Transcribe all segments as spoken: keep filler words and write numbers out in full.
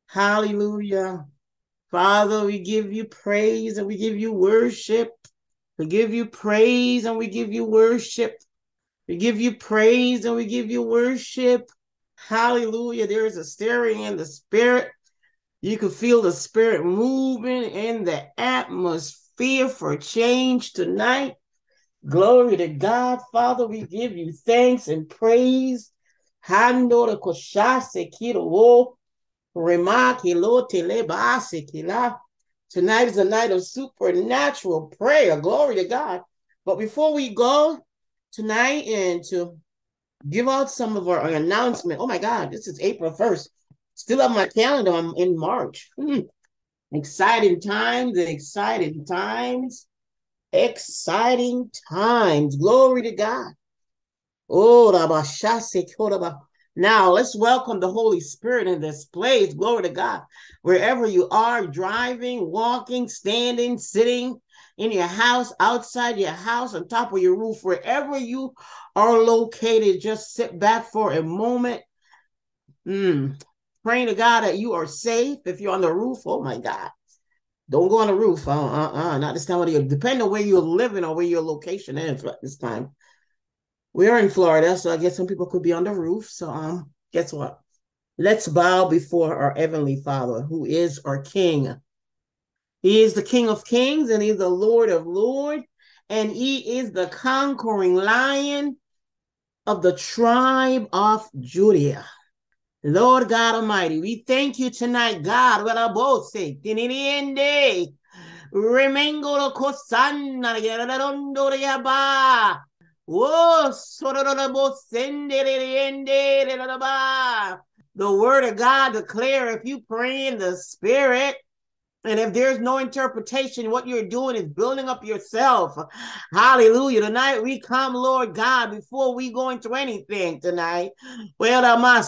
Hallelujah. Father, we give you praise and we give you worship. We give you praise and we give you worship. We give you praise and we give you worship. Hallelujah. There is a stirring in the spirit. You can feel the spirit moving in the atmosphere for change tonight. Glory to God. Father, we give you thanks and praise. Hando de koshase kiro. Tonight is a night of supernatural prayer. Glory to God. But before we go tonight and to give out some of our, our announcement, oh my God, this is April first. Still on my calendar, I'm in March. Hmm. Exciting times, exciting times, exciting times. Glory to God. Oh, now let's welcome the Holy Spirit in this place. Glory to God. Wherever you are, driving, walking, standing, sitting in your house, outside your house, on top of your roof, wherever you are located, just sit back for a moment. Mm. Praying to God that you are safe. If you're on the roof, oh my God. Don't go on the roof. Uh, uh, uh, not this time of the year. Depending on where you're living or where your location is at this time. We're in Florida, so I guess some people could be on the roof. So um, guess what? Let's bow before our Heavenly Father, who is our King. He is the King of Kings, and He's the Lord of Lords, and He is the conquering Lion of the tribe of Judah. Lord God Almighty, we thank you tonight, God. What I both say, Remengo Kosanna, Whoa, the word of God declare if you pray in the spirit, and if there's no interpretation, what you're doing is building up yourself. Hallelujah. Tonight we come, Lord God, before we go into anything tonight. Well,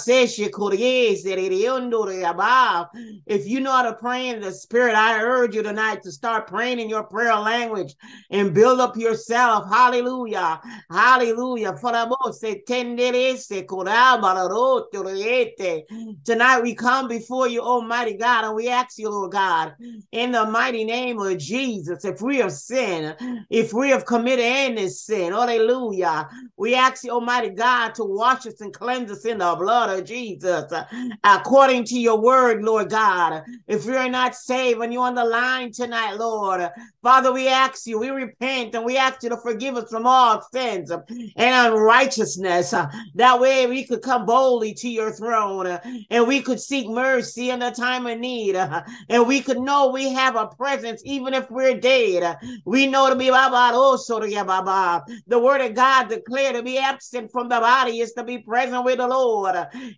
if you know how to pray in the spirit, I urge you tonight to start praying in your prayer language and build up yourself. Hallelujah. Hallelujah. Tonight we come before you, Almighty God, and we ask you, Lord God, in the mighty name of Jesus, if we have sinned, if we have committed any sin, hallelujah, we ask you, Almighty God, to wash us and cleanse us in the blood of Jesus, according to your word, Lord God. If we are not saved and you're on the line tonight, Lord, Father, we ask you, we repent, and we ask you to forgive us from all sins and unrighteousness. That way we could come boldly to your throne, and we could seek mercy in the time of need, and we could know we have a presence even if we're dead. We know to be the word of God declared to be absent from the body is to be present with the Lord.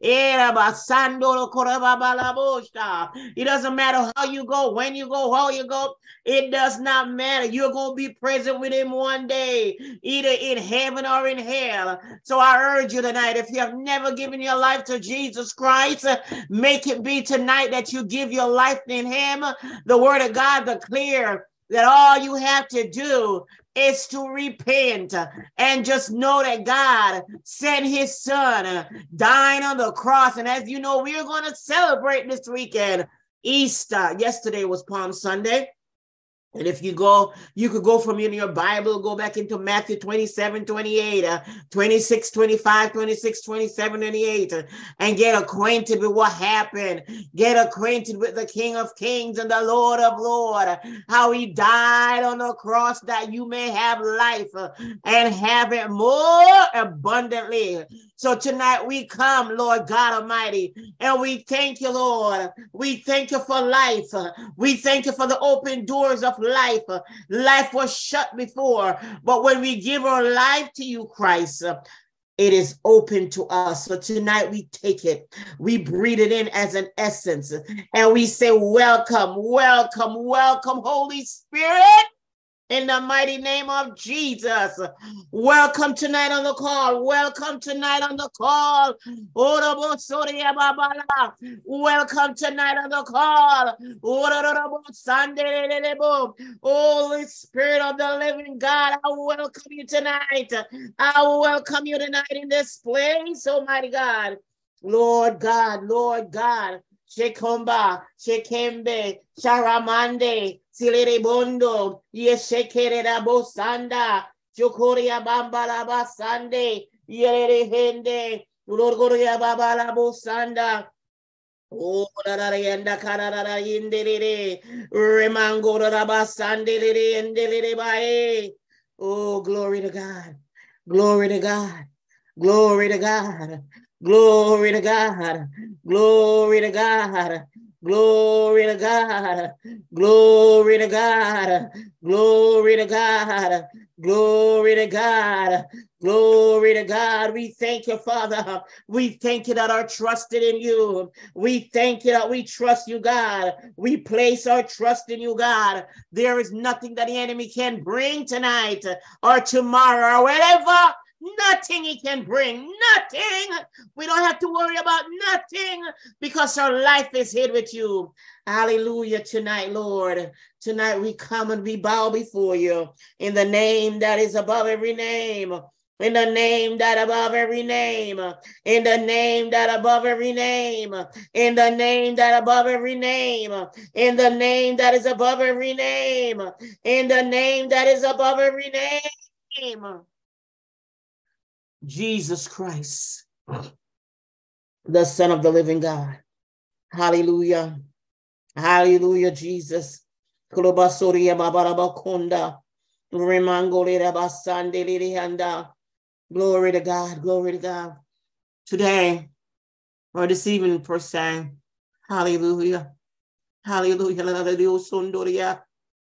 It doesn't matter how you go, when you go, how you go. It does not matter. You're going to be present with him one day, either in heaven or in hell. So I urge you tonight, if you have never given your life to Jesus Christ, make it be tonight that you give your life in him. The word of God declares that all you have to do is to repent and just know that God sent his son dying on the cross. And as you know, we are going to celebrate this weekend Easter. Yesterday was Palm Sunday. And if you go, you could go from in your Bible, go back into Matthew twenty-seven, twenty-eight, uh, twenty-six, twenty-five, twenty-six, twenty-seven, twenty-eight, uh, and get acquainted with what happened. Get acquainted with the King of Kings and the Lord of Lords, how he died on the cross that you may have life uh, and have it more abundantly. So tonight we come, Lord God Almighty, and we thank you, Lord. We thank you for life. We thank you for the open doors of life. Life was shut before, but when we give our life to you, Christ, it is open to us. So tonight we take it, we breathe it in as an essence, and we say, welcome, welcome, welcome, Holy Spirit. In the mighty name of Jesus. Welcome tonight on the call. Welcome tonight on the call. Welcome tonight on the call. Holy Spirit of the living God, I welcome you tonight. I welcome you tonight in this place, Almighty God. Lord God, Lord God. Shekomba, Shekembe, Sharamande, Sileribondo, Yeshekere Bosanda, Jokoria Bambala Basande, Yere Hende, Lorgoria Babala Bosanda. Oh, Rarianda Carara Indere, Remango Rabasandere and Delere Bae. Oh, glory to God. Glory to God. Glory to God. Glory to God. Glory to God. Glory to God. Glory to God. Glory to God. Glory to God. Glory to God. We thank you, Father. We thank you that are trusted in you. We thank you that we trust you, God. We place our trust in you, God. There is nothing that the enemy can bring tonight or tomorrow or whatever. Nothing he can bring. Nothing. We don't have to worry about nothing because our life is hid with you. Hallelujah tonight, Lord. Tonight we come and we bow before you in the name that is above every name. In the name that above every name, in the name that above every name, in the name that above every name, in the name that is above every name, in the name that is above every name. Jesus Christ, the Son of the living God. Hallelujah. Hallelujah, Jesus. Glory to God, glory to God. Today, or this evening per se, hallelujah, hallelujah,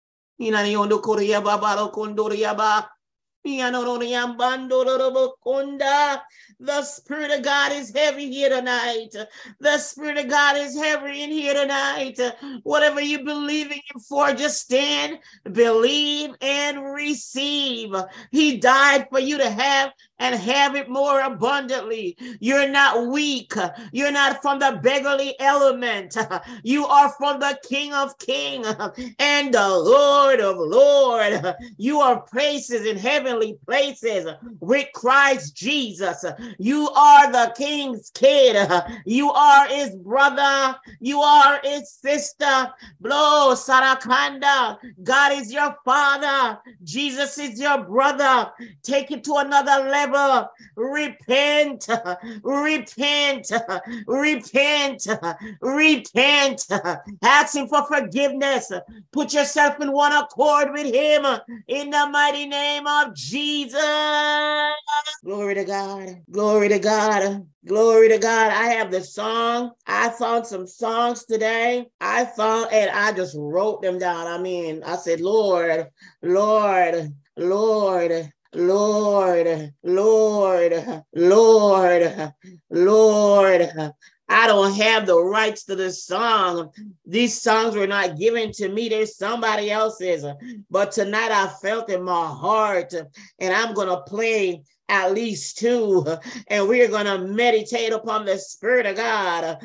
the Spirit of God is heavy here tonight. The Spirit of God is heavy in here tonight. Whatever you believe in Him for, just stand, believe, and receive. He died for you to have and have it more abundantly. You're not weak. You're not from the beggarly element. You are from the King of Kings and the Lord of Lords. You are places in heavenly places with Christ Jesus. You are the King's kid. You are his brother. You are his sister. Blow Sarakanda. God is your father. Jesus is your brother. Take it to another level. Repent, repent, repent, repent. Ask him for forgiveness. Put yourself in one accord with him in the mighty name of Jesus. Glory to God. Glory to God. Glory to God. I have the song. I found some songs today. I found, and I just wrote them down. I mean, I said, Lord, Lord, Lord. Lord, Lord, Lord, Lord, I don't have the rights to this song. These songs were not given to me. There's somebody else's. But tonight I felt in my heart, and I'm going to play at least two, and we're going to meditate upon the Spirit of God.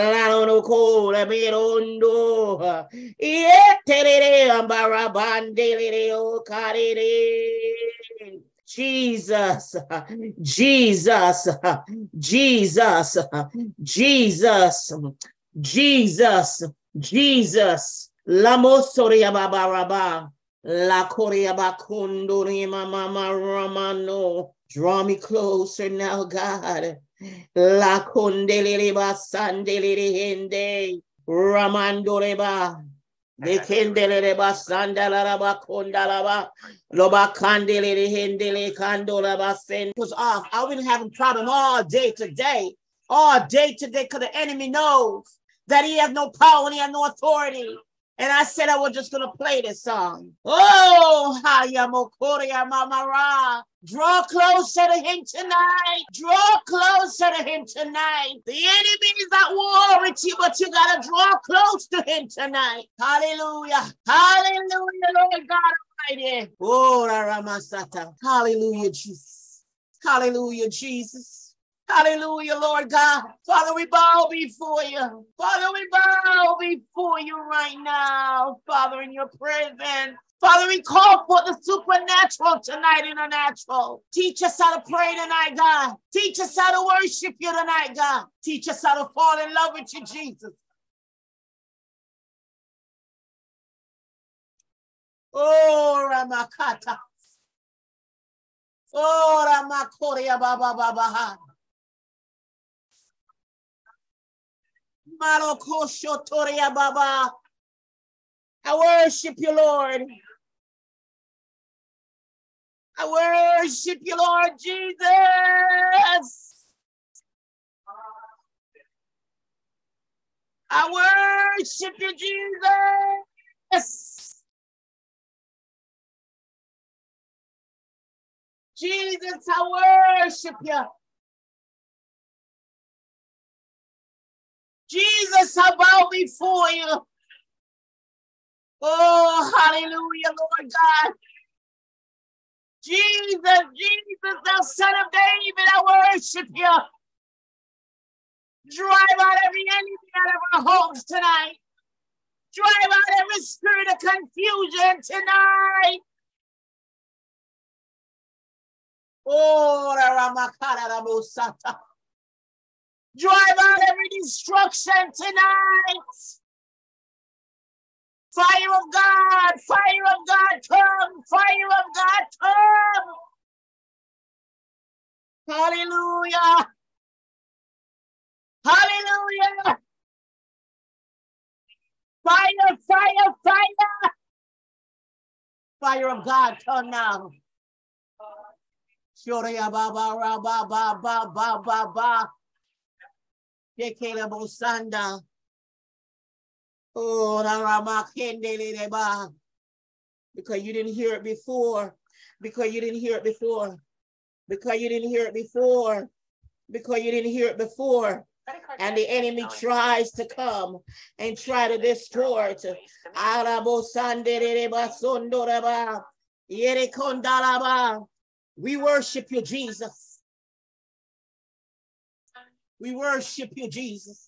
Jesus, Jesus, Jesus, Jesus, Jesus, Jesus. La mosoria babaraba, la korea bakunduri mama ramano. Draw me closer now, God. La kondeleba sandelere hende ramandoreba. De kendeleba sandalaraba kondalaba loba kandelere hendele kandolaba sen. It was off. I've been having problem all day today, all day today, because the enemy knows that he has no power and he has no authority. And I said I was just going to play this song. Oh, Hayamokoria Mamara. Draw closer to him tonight. Draw closer to him tonight. The enemy is at war with you, but you got to draw close to him tonight. Hallelujah. Hallelujah, Lord God Almighty. Oh, Ramasata. Hallelujah, Jesus. Hallelujah, Jesus. Hallelujah, Lord God. Father, we bow before you. Father, we bow before you right now. Father, in your presence. Father, we call for the supernatural tonight in the natural. Teach us how to pray tonight, God. Teach us how to worship you tonight, God. Teach us how to fall in love with you, Jesus. Oh, Ramakata. Oh, Ramakoria Baba Baba. Malokosho Toria Baba. I worship you, Lord. I worship you, Lord Jesus. I worship you, Jesus. Jesus, I worship you. Jesus, I bow before you. Oh, hallelujah, Lord God. Jesus, Jesus, thou son of David, I worship you. Drive out every enemy out of our homes tonight. Drive out every spirit of confusion tonight. Oh, Ramakara. Drive out every destruction tonight. Fire of God, fire of God, come. Fire of God, come. Hallelujah. Hallelujah. Fire, fire, fire. Fire of God, come now. Shoria baba raba ba ba ba ba ba. Dekela bosanda. Oh, la rama kendele ba. Because you didn't hear it before. Because you didn't hear it before. Because you didn't hear it before. Because you didn't hear it before. And the enemy tries to come and try to distort. We worship you, Jesus. We worship you, Jesus.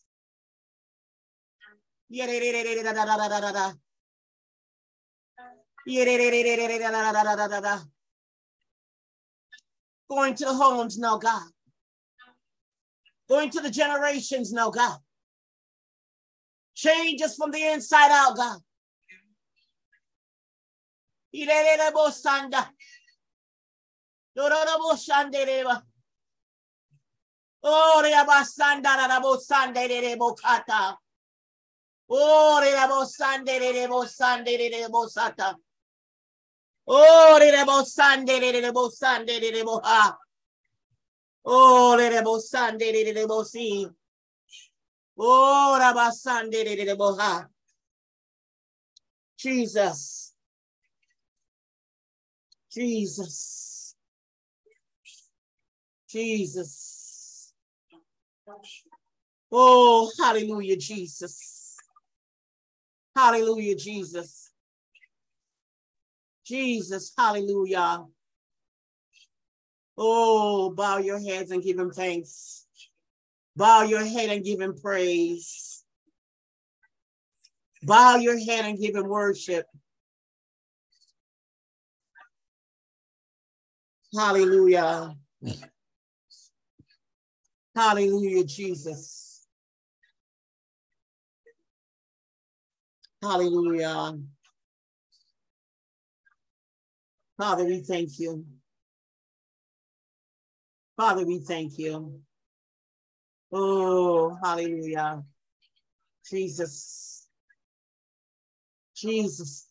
Going to the homes now, God. Going to the generations now, God. Change us from the inside out, God. Oh, re abasanda ra bosande re bokata. Oh, re abosande re bosande re bosata. Oh, re bosande re bosande re boha. Oh, re bosande re bosi. Oh, rabasande re boha. Jesus. Jesus. Jesus. Oh, hallelujah, Jesus. Hallelujah, Jesus. Jesus, hallelujah. Oh, bow your heads and give him thanks. Bow your head and give him praise. Bow your head and give him worship. Hallelujah. Hallelujah, Jesus. Hallelujah. Father, we thank you. Father, we thank you. Oh, hallelujah. Jesus. Jesus.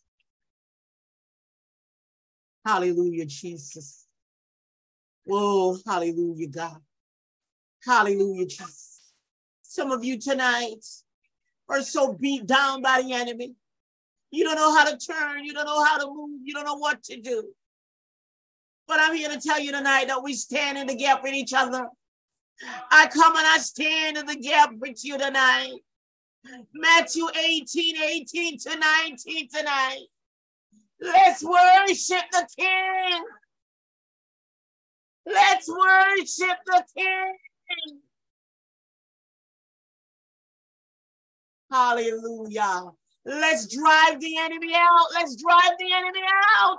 Hallelujah, Jesus. Oh, hallelujah, God. Hallelujah, Jesus. Some of you tonight are so beat down by the enemy. You don't know how to turn. You don't know how to move. You don't know what to do. But I'm here to tell you tonight that we stand in the gap with each other. I come and I stand in the gap with you tonight. Matthew eighteen, eighteen to nineteen tonight. Let's worship the King. Let's worship the King. Hallelujah. Let's drive the enemy out. Let's drive the enemy out.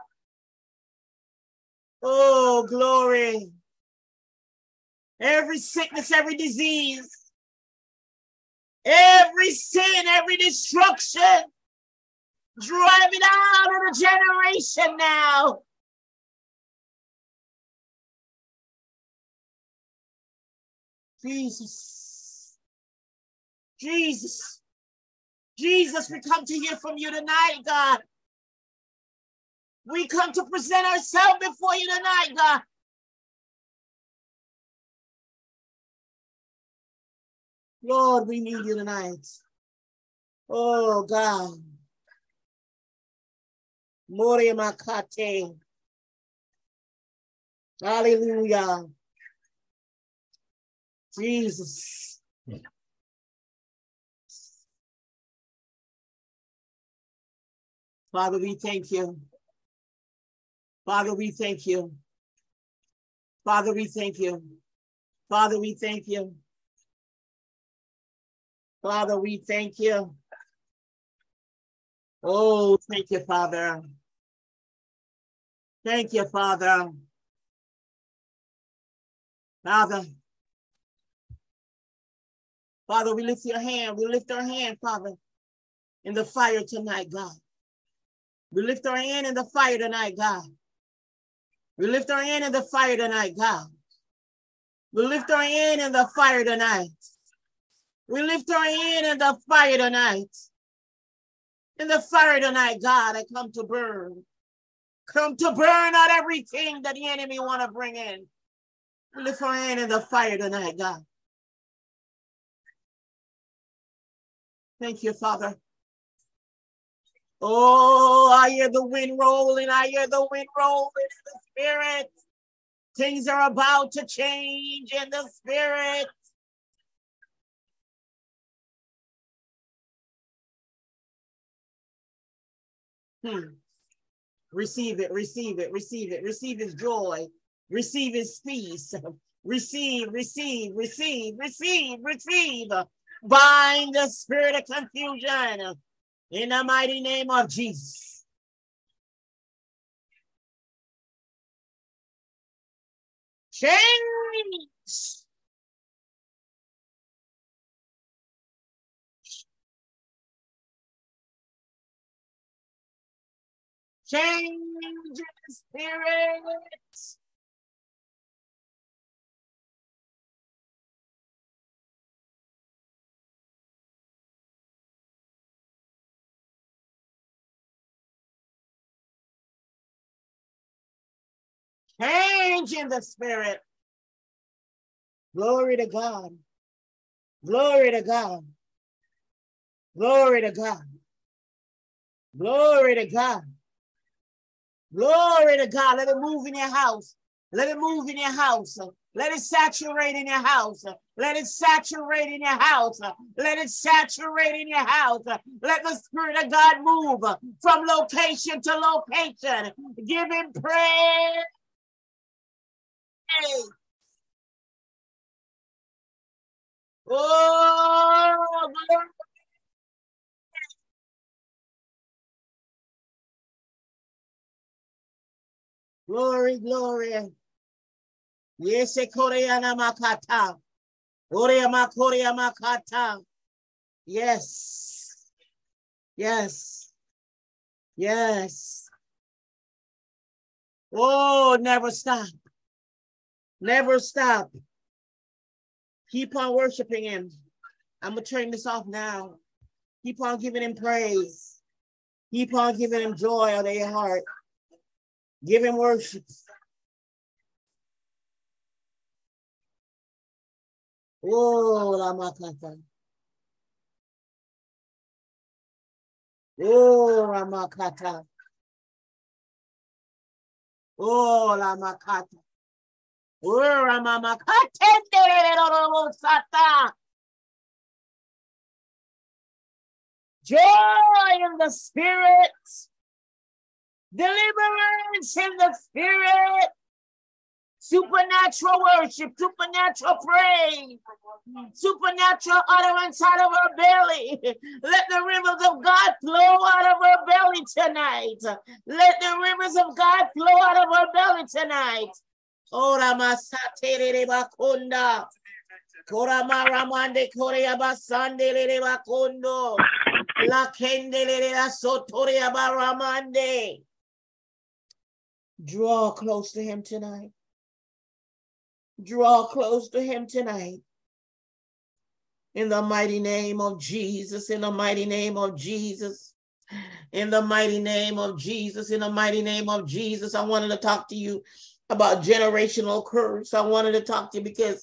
Oh, glory. Every sickness, every disease, every sin, every destruction, Drive it out of the generation now. Jesus. Jesus. Jesus, we come to hear from you tonight, God. We come to present ourselves before you tonight, God. Lord, we need you tonight. Oh, God. Moria Makate. Hallelujah. Jesus. Father, we thank you. Father, we thank you. Father, we thank you. Father, we thank you. Father, we thank you. Oh, thank you, Father. Thank you, Father. Father. Father, we lift your hand. We lift our hand, Father, in the fire tonight, God. We lift our hand in the fire tonight, God. We lift our hand in the fire tonight, God. We lift our hand in the fire tonight. We lift our hand in the fire tonight. In the fire tonight, God, I come to burn. Come to burn out everything that the enemy want to bring in. We lift our hand in the fire tonight, God. Thank you, Father. Oh, I hear the wind rolling. I hear the wind rolling in the spirit. Things are about to change in the spirit. Hmm. Receive it, receive it, receive it, receive his joy, receive his peace. Receive, receive, receive, receive, receive. Bind the spirit of confusion in the mighty name of Jesus. Change. Change the spirit. Change in the spirit. Glory to God. Glory to God. Glory to God. Glory to God. Glory to God. Let it move in your house. Let it move in your house. Let it saturate in your house. Let it saturate in your house. Let it saturate in your house. Let the Spirit of God move from location to location. Give him praise. Oh, glory, glory. Yes, Koreana Makata. Korea Korea Makata. Yes. Yes. Yes. Oh, never stop. Never stop. Keep on worshiping him. I'm going to turn this off now. Keep on giving him praise. Keep on giving him joy out of your heart. Give him worship. Oh, Ramakata. Oh, Ramakata. Oh, Ramakata. Oh, Ramakata. Joy in the spirit. Deliverance in the spirit. Supernatural worship, supernatural praise, supernatural utterance out of our belly. Let the rivers of God flow out of our belly tonight. Let the rivers of God flow out of our belly tonight. Ora masate re bakunda. Kora maramande korea basande re bakundo. La Kendelea Sotoria Baramande. Draw close to him tonight. Draw close to him tonight. In the mighty name of Jesus, in the mighty name of Jesus, in the mighty name of Jesus, in the mighty name of Jesus, I wanted to talk to you about generational curse. I wanted to talk to you because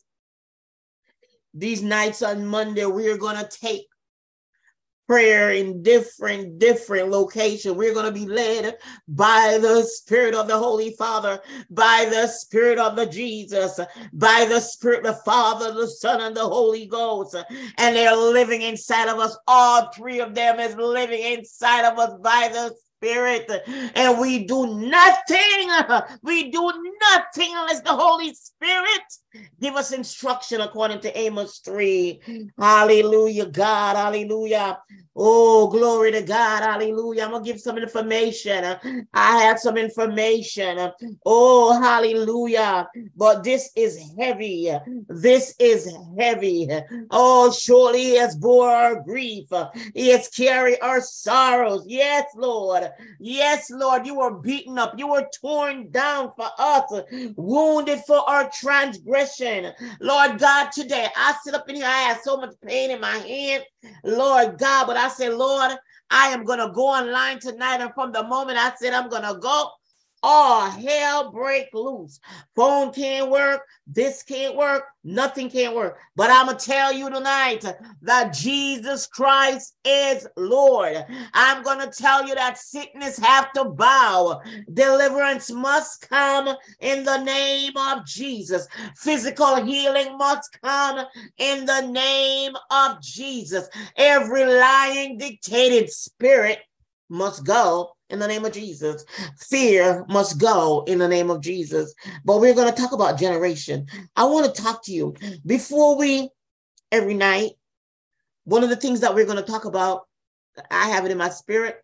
these nights on Monday, we're going to take prayer in different, different locations. We're going to be led by the Spirit of the Holy Father, by the Spirit of the Jesus, by the Spirit, the Father, the Son, and the Holy Ghost. And they're living inside of us. All three of them is living inside of us by the Spirit. And we do nothing. We do nothing unless the Holy Spirit give us instruction according to Amos three. Hallelujah, God. Hallelujah. Oh, glory to God. Hallelujah. I'm going to give some information. I have some information. Oh, hallelujah. But this is heavy. This is heavy. Oh, surely he has bore our grief. He has carried our sorrows. Yes, Lord. Yes, Lord. You were beaten up. You were torn down for us, wounded for our transgression. Lord God, today I sit up in here. I have so much pain in my hand, Lord God, but I said, Lord, I am going to go online tonight. And from the moment I said I'm going to go, all hell break loose. Phone can't work. This can't work. Nothing can't work. But I'm going to tell you tonight that Jesus Christ is Lord. I'm going to tell you that sickness have to bow. Deliverance must come in the name of Jesus. Physical healing must come in the name of Jesus. Every lying, dictated spirit must go in the name of Jesus. Fear must go in the name of Jesus. But we're going to talk about generation. I want to talk to you before we, every night, one of the things that we're going to talk about, I have it in my spirit,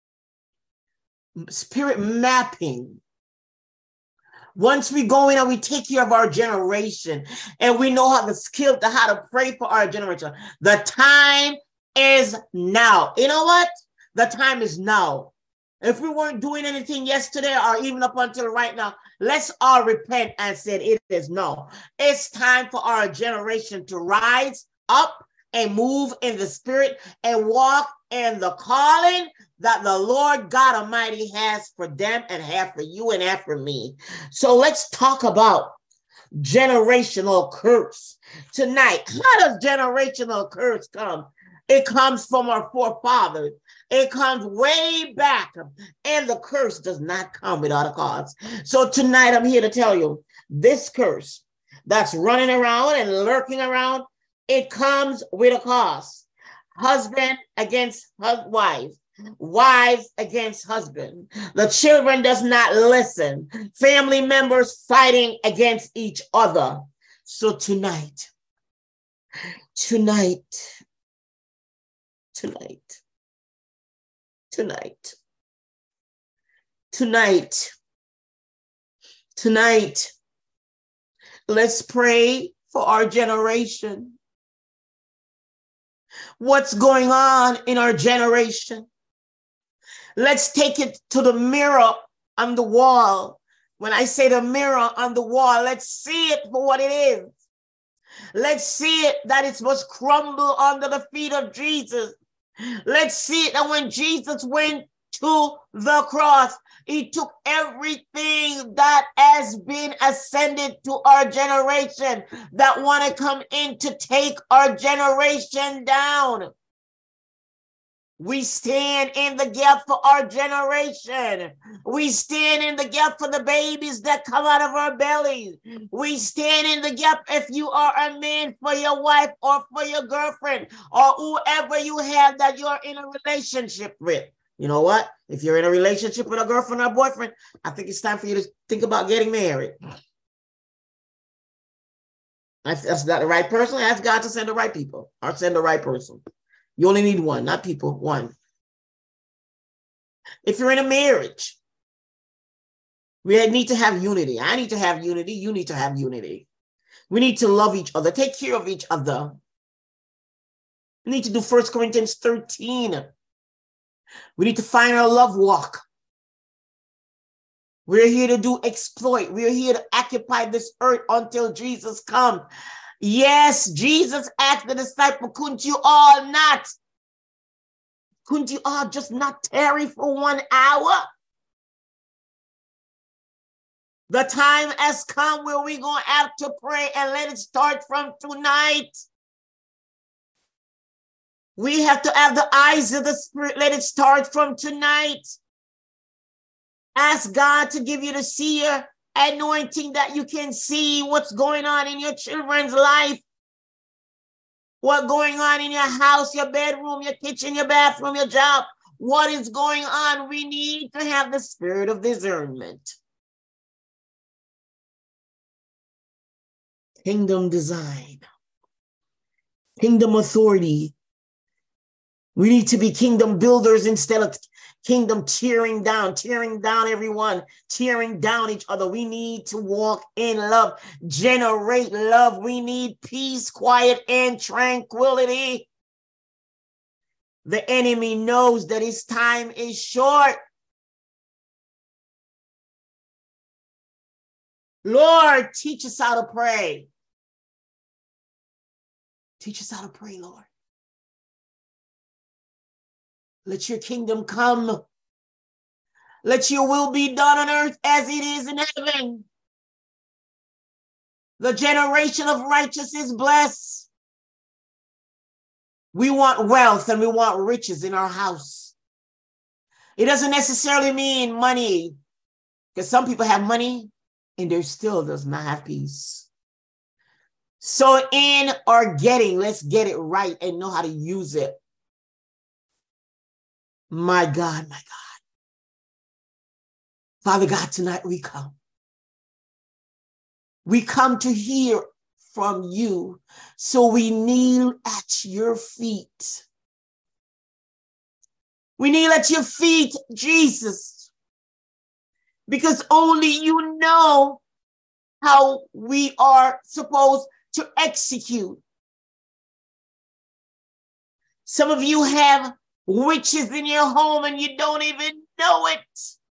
spirit mapping. Once we go in and we take care of our generation and we know how to skill to how to pray for our generation, the time is now. You know what? The time is now. If we weren't doing anything yesterday or even up until right now, let's all repent and say it is no. It's time for our generation to rise up and move in the spirit and walk in the calling that the Lord God Almighty has for them and have for you and have for me. So let's talk about generational curse tonight. How does generational curse come? It comes from our forefathers. It comes way back, and the curse does not come without a cause. So tonight I'm here to tell you this curse that's running around and lurking around, it comes with a cause. Husband against wife, wives against husband. The children does not listen. Family members fighting against each other. So tonight, tonight, tonight, tonight, tonight, tonight, let's pray for our generation. What's going on in our generation? Let's take it to the mirror on the wall. When I say the mirror on the wall, let's see it for what it is. Let's see it that it must crumble under the feet of Jesus. Let's see it that when Jesus went to the cross, he took everything that has been ascended to our generation that want to come in to take our generation down. We stand in the gap for our generation. We stand in the gap for the babies that come out of our bellies. We stand in the gap if you are a man for your wife or for your girlfriend or whoever you have that you're in a relationship with. You know what? If you're in a relationship with a girlfriend or boyfriend, I think it's time for you to think about getting married. If that's not the right person, ask God to send the right people or send the right person. You only need one, not people, one. If you're in a marriage, we need to have unity. I need to have unity. You need to have unity. We need to love each other, take care of each other. We need to do First Corinthians thirteen. We need to find our love walk. We're here to do exploit. We're here to occupy this earth until Jesus comes. Yes, Jesus asked the disciple, couldn't you all not? Couldn't you all just not tarry for one hour? The time has come where we're going to have to pray, and let it start from tonight. We have to have the eyes of the Spirit. Let it start from tonight. Ask God to give you the seer anointing that you can see what's going on in your children's life. What's going on in your house, your bedroom, your kitchen, your bathroom, your job. What is going on? We need to have the spirit of discernment. Kingdom design. Kingdom authority. We need to be kingdom builders instead of kingdom tearing down, tearing down everyone, tearing down each other. We need to walk in love, generate love. We need peace, quiet, and tranquility. The enemy knows that his time is short. Lord, teach us how to pray. Teach us how to pray, Lord. Let your kingdom come. Let your will be done on earth as it is in heaven. The generation of righteous is blessed. We want wealth and we want riches in our house. It doesn't necessarily mean money, because some people have money and they still does not have peace. So in our getting, let's get it right and know how to use it. My God, my God. Father God, tonight we come. We come to hear from you. So we kneel at your feet. We kneel at your feet, Jesus, because only you know how we are supposed to execute. Some of you have witches in your home and you don't even know it,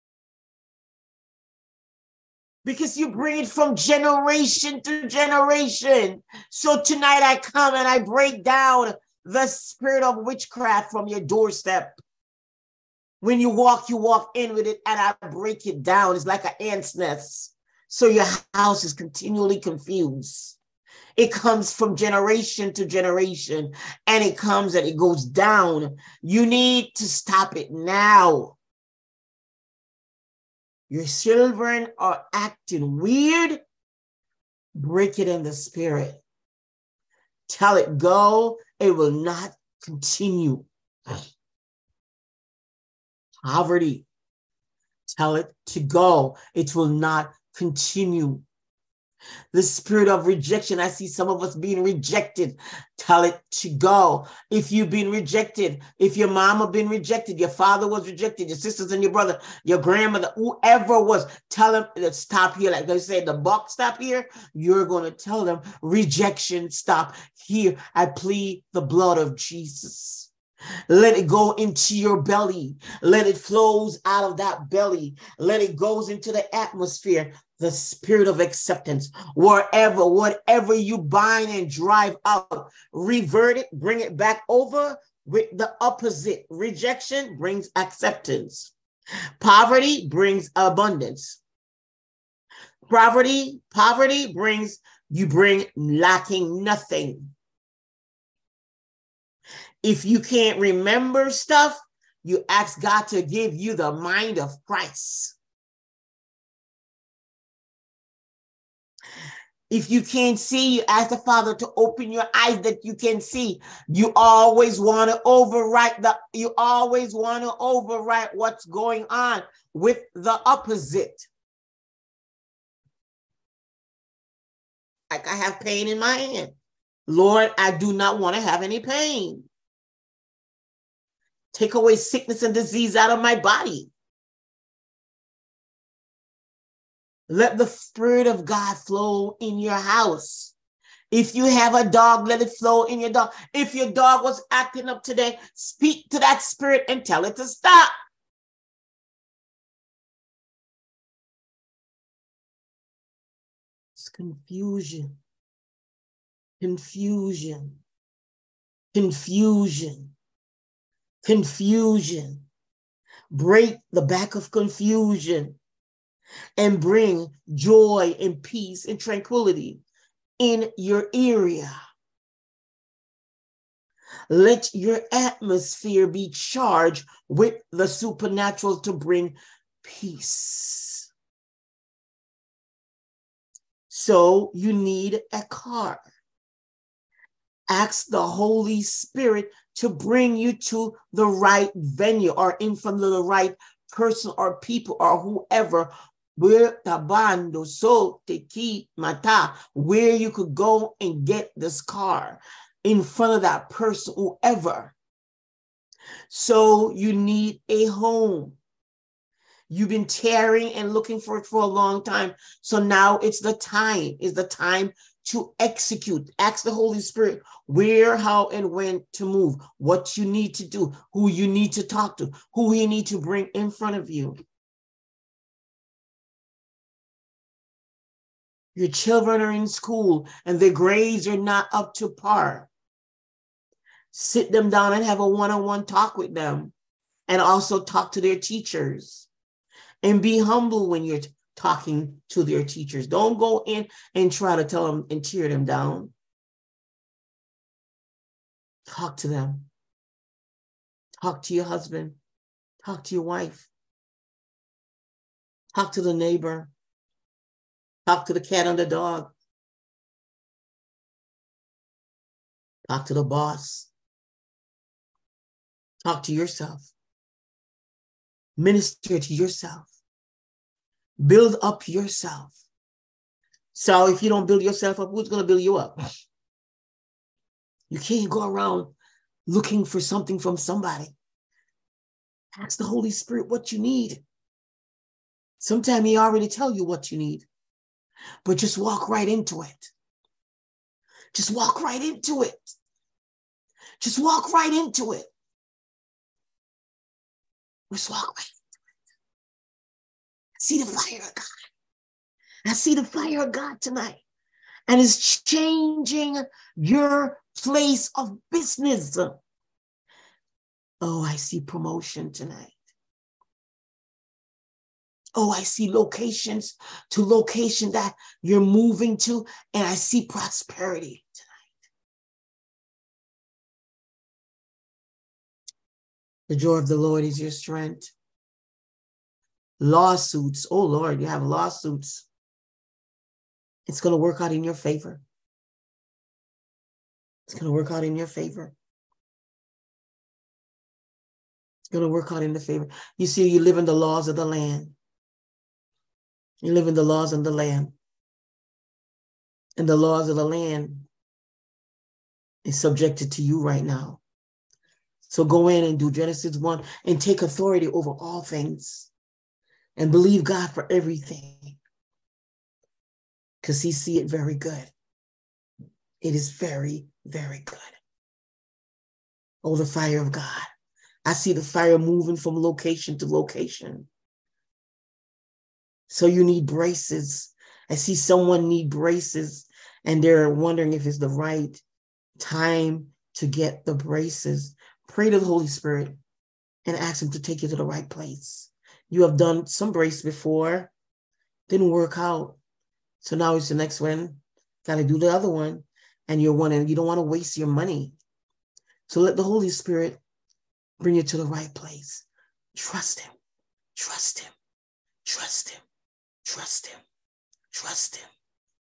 because you bring it from generation to generation. So tonight I come and I break down the spirit of witchcraft from your doorstep. When you walk, you walk in with it, and I break it down. It's like an ant's nest. So your house is continually confused. It comes from generation to generation, and it comes and it goes down. You need to stop it now. Your children are acting weird. Break it in the spirit. Tell it go. It will not continue. Poverty. Tell it to go. It will not continue. The spirit of rejection. I see some of us being rejected. Tell it to go. If you've been rejected, if your mama been rejected, your father was rejected, your sisters and your brother, your grandmother, whoever was, tell them to stop here. Like they say, the buck stop here. You're going to tell them rejection stop here. I plead the blood of Jesus. Let it go into your belly. Let it flows out of that belly. Let it goes into the atmosphere. The spirit of acceptance, wherever, whatever you bind and drive out, revert it, bring it back over with the opposite. Rejection brings acceptance. Poverty brings abundance. Poverty, poverty brings, you bring lacking nothing. If you can't remember stuff, you ask God to give you the mind of Christ. If you can't see, you ask the Father to open your eyes that you can see. You always want to overwrite the, you always want to overwrite what's going on with the opposite. Like, I have pain in my hand. Lord, I do not want to have any pain. Take away sickness and disease out of my body. Let the Spirit of God flow in your house. If you have a dog, let it flow in your dog. If your dog was acting up today, speak to that spirit and tell it to stop. It's confusion, confusion, confusion, confusion. Break the back of confusion and bring joy and peace and tranquility in your area. Let your atmosphere be charged with the supernatural to bring peace. So you need a car. Ask the Holy Spirit to bring you to the right venue or in front of the right person or people or whoever, where where you could go and get this car in front of that person, whoever. So you need a home. You've been tearing and looking for it for a long time. So now it's the time, is the time to execute. Ask the Holy Spirit where, how, and when to move, what you need to do, who you need to talk to, who you need to bring in front of you. Your children are in school and their grades are not up to par. Sit them down and have a one-on-one talk with them, and also talk to their teachers. And be humble when you're talking to their teachers. Don't go in and try to tell them and tear them down. Talk to them. Talk to your husband. Talk to your wife. Talk to the neighbor. Talk to the cat and the dog. Talk to the boss. Talk to yourself. Minister to yourself. Build up yourself. So if you don't build yourself up, who's going to build you up? You can't go around looking for something from somebody. Ask the Holy Spirit what you need. Sometimes he already tell you what you need, but just walk right into it. Just walk right into it. Just walk right into it. Just walk right into it. I see the fire of God. I see the fire of God tonight. And it's changing your place of business. Oh, I see promotion tonight. Oh, I see locations to location that you're moving to, and I see prosperity tonight. The joy of the Lord is your strength. Lawsuits. Oh, Lord, you have lawsuits. It's going to work out in your favor. It's going to work out in your favor. It's going to work out in the favor. You see, you live in the laws of the land. You live in the laws of the land. And the laws of the land is subjected to you right now. So go in and do Genesis one and take authority over all things and believe God for everything, because he see it very good. It is very, very good. Oh, the fire of God. I see the fire moving from location to location. So you need braces. I see someone need braces and they're wondering if it's the right time to get the braces. Pray to the Holy Spirit and ask him to take you to the right place. You have done some brace before, didn't work out. So now it's the next one. Got to do the other one. And you're wanting, you don't want to waste your money. So let the Holy Spirit bring you to the right place. Trust him. Trust him. Trust him. Trust him. Trust him.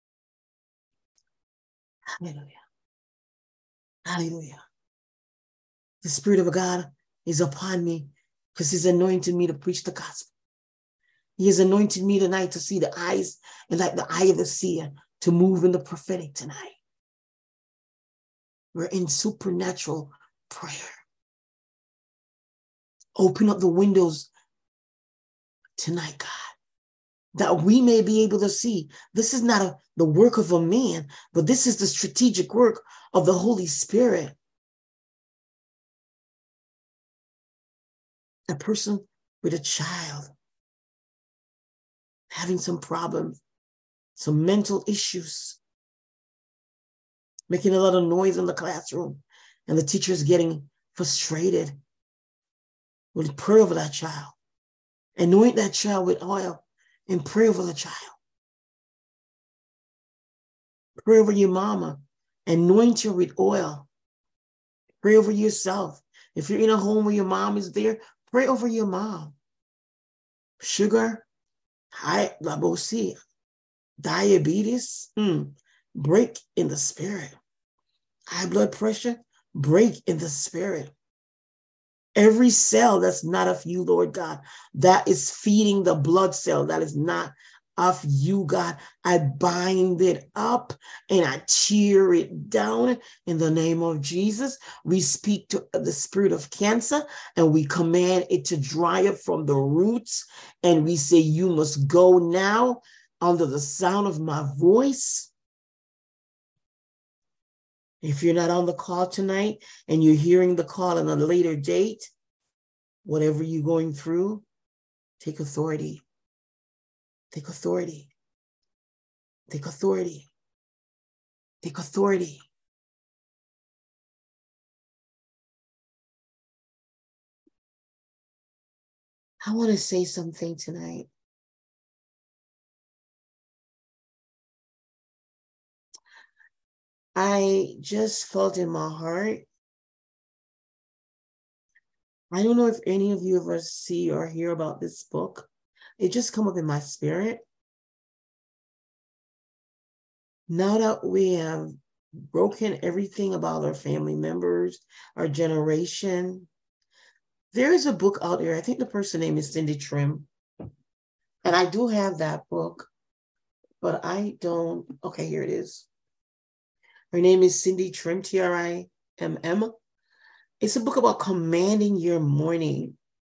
Hallelujah. Hallelujah. The Spirit of God is upon me because he's anointed me to preach the gospel. He has anointed me tonight to see the eyes and like the eye of the seer to move in the prophetic tonight. We're in supernatural prayer. Open up the windows tonight, God. that we may be able to see this is not a, the work of a man, but this is the strategic work of the Holy Spirit. A person with a child having some problems, some mental issues, making a lot of noise in the classroom, and the teacher is getting frustrated. Will pray over that child, anoint that child with oil, and pray over the child. Pray over your mama, anoint her with oil. Pray over yourself. If you're in a home where your mom is there, pray over your mom. Sugar, high, labosi, diabetes, mm, break in the spirit. High blood pressure, break in the spirit. Every cell that's not of you, Lord God, that is feeding the blood cell that is not of you, God, I bind it up and I tear it down in the name of Jesus. We speak to the spirit of cancer and we command it to dry up from the roots. And we say, you must go now under the sound of my voice. If you're not on the call tonight and you're hearing the call on a later date, whatever you're going through, take authority. Take authority. Take authority. Take authority. I want to say something tonight. I just felt in my heart. I don't know if any of you ever see or hear about this book. It just come up in my spirit. Now that we have broken everything about our family members, our generation, there is a book out there. I think the person's name is Cindy Trim. And I do have that book, but I don't. Okay, here it is. Her name is Cindy Trim, T R I M M. It's a book about commanding your morning.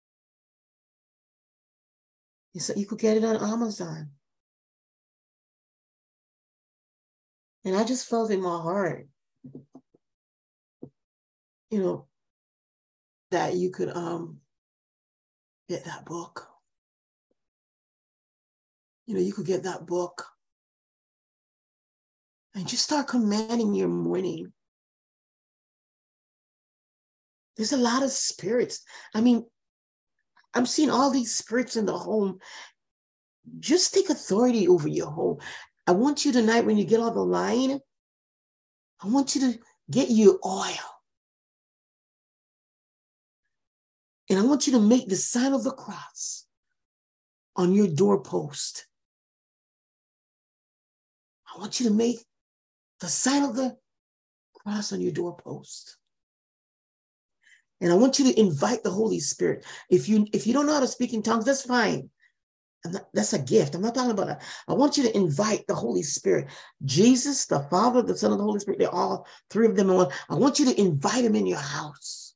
So you could get it on Amazon. And I just felt in my heart, you know, that you could um get that book. You know, you could get that book and just start commanding your morning. There's a lot of spirits. I mean, I'm seeing all these spirits in the home. Just take authority over your home. I want you tonight, when you get on the line, I want you to get your oil. And I want you to make the sign of the cross on your doorpost. I want you to make the sign of the cross on your doorpost. And I want you to invite the Holy Spirit. If you if you don't know how to speak in tongues, that's fine. I'm not, that's a gift. I'm not talking about that. I want you to invite the Holy Spirit. Jesus, the Father, the Son, and the Holy Spirit, they're all three of them in one. I want you to invite him in your house.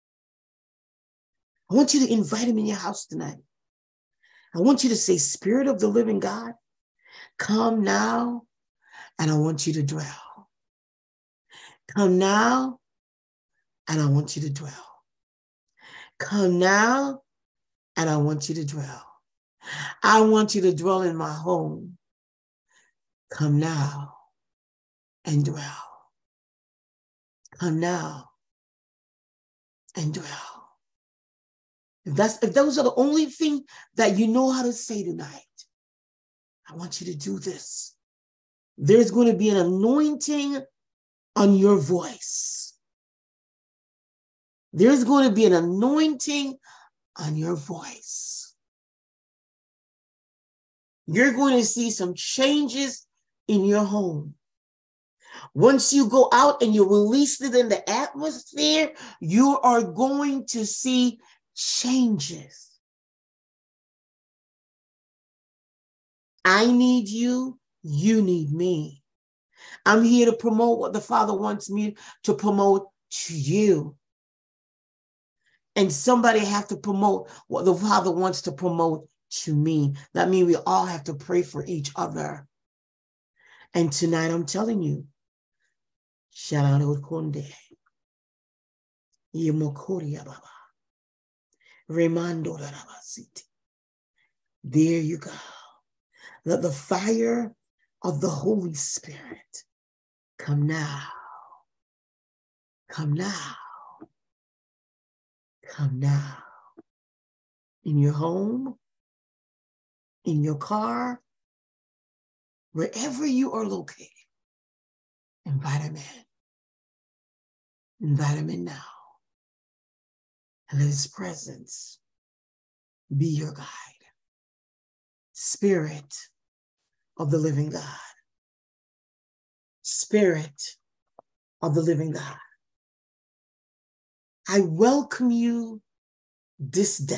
I want you to invite him in your house tonight. I want you to say, Spirit of the living God, come now, and I want you to dwell. Come now, and I want you to dwell. Come now, and I want you to dwell. I want you to dwell in my home. Come now and dwell. Come now and dwell. If that's if those are the only thing that you know how to say tonight, I want you to do this. There's going to be an anointing on your voice. There's going to be an anointing on your voice. You're going to see some changes in your home. Once you go out and you release it in the atmosphere, you are going to see changes. I need you. You need me. I'm here to promote what the Father wants me to promote to you. And somebody have to promote what the Father wants to promote to me. That means we all have to pray for each other. And tonight I'm telling you, Shalano Konde, Yemokoria Baba, Remando Rabasiti. There you go. Let the fire of the Holy Spirit come now. Come now. Come now. In your home, in your car, wherever you are located, invite him in. Invite him in now. And let his presence be your guide. Spirit of the living God. Spirit of the living God. I welcome you this day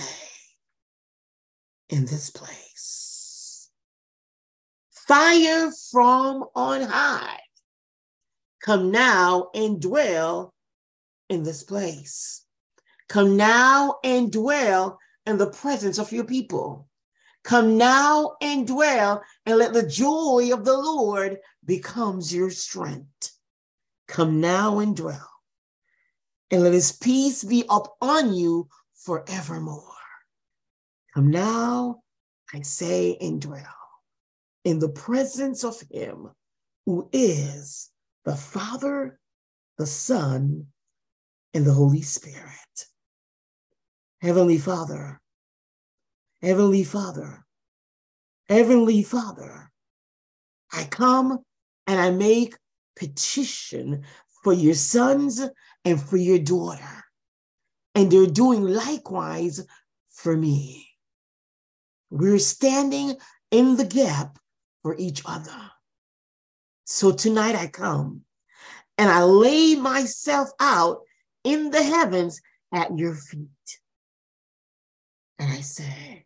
in this place. Fire from on high, come now and dwell in this place. Come now and dwell in the presence of your people. Come now and dwell, and let the joy of the Lord becomes your strength. Come now and dwell, and let his peace be upon you forevermore. Come now, I say, and dwell in the presence of him who is the Father, the Son, and the Holy Spirit. Heavenly Father, Heavenly Father, Heavenly Father, I come and I make petition for your sons and for your daughter, and they're doing likewise for me. We're standing in the gap for each other. So tonight I come and I lay myself out in the heavens at your feet. And I say,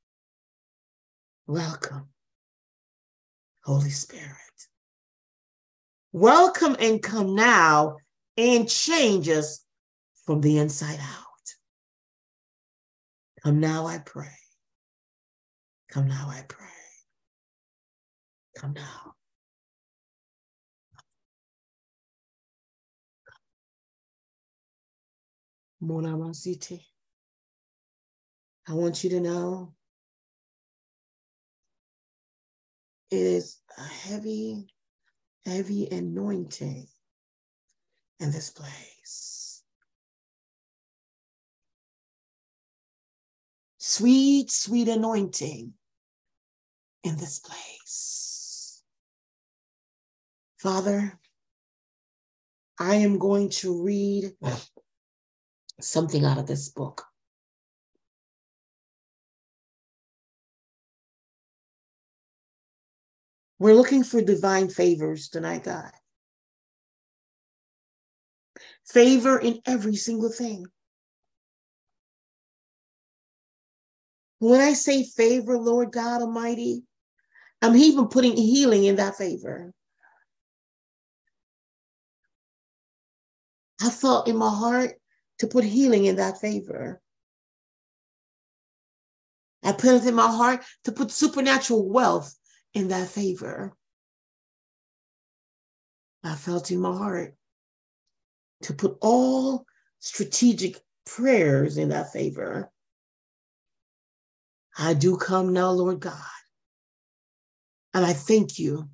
welcome, Holy Spirit. Welcome and come now and change us from the inside out. Come now, I pray. Come now, I pray. Come now. Monamasiti. I want you to know it is a heavy, heavy anointing in this place. Sweet, sweet anointing in this place. Father, I am going to read something out of this book. We're looking for divine favors tonight, God. Favor in every single thing. When I say favor, Lord God Almighty, I'm even putting healing in that favor. I felt in my heart to put healing in that favor. I put it in my heart to put supernatural wealth in that favor. I felt in my heart to put all strategic prayers in that favor. I do come now, Lord God, and I thank you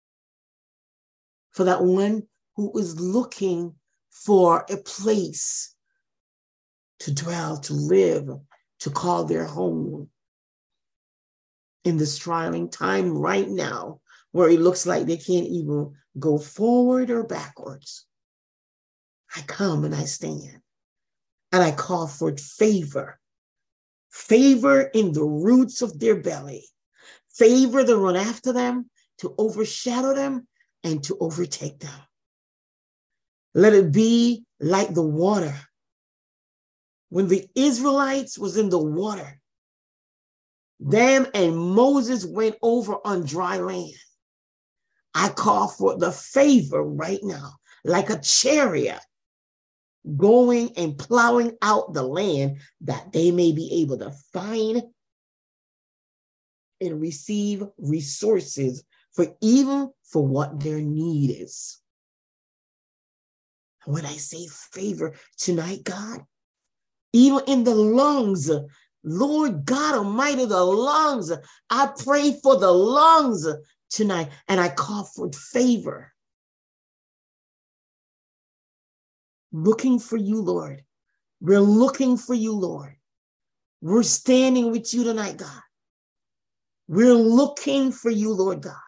for that one who is looking for a place to dwell, to live, to call their home in this trying time right now, where it looks like they can't even go forward or backwards. I come and I stand and I call for favor, favor in the roots of their belly, favor to run after them, to overshadow them, and to overtake them. Let it be like the water. When the Israelites was in the water, them and Moses went over on dry land. I call for the favor right now, like a chariot going and plowing out the land, that they may be able to find and receive resources for even for what their need is. When I say favor tonight, God, even in the lungs, Lord God Almighty, the lungs, I pray for the lungs tonight, and I call for favor. Looking for you, Lord. We're looking for you, Lord. We're standing with you tonight, God. We're looking for you, Lord God.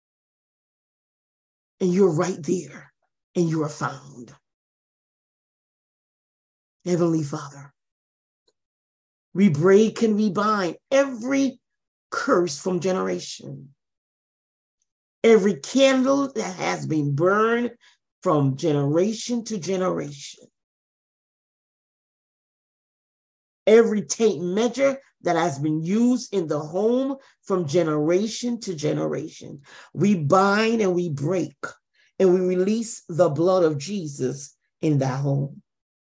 And you're right there, and you are found. Heavenly Father, we break and we bind every curse from generation, every candle that has been burned from generation to generation, every tape measure that has been used in the home from generation to generation. We bind and we break, and we release the blood of Jesus in that home.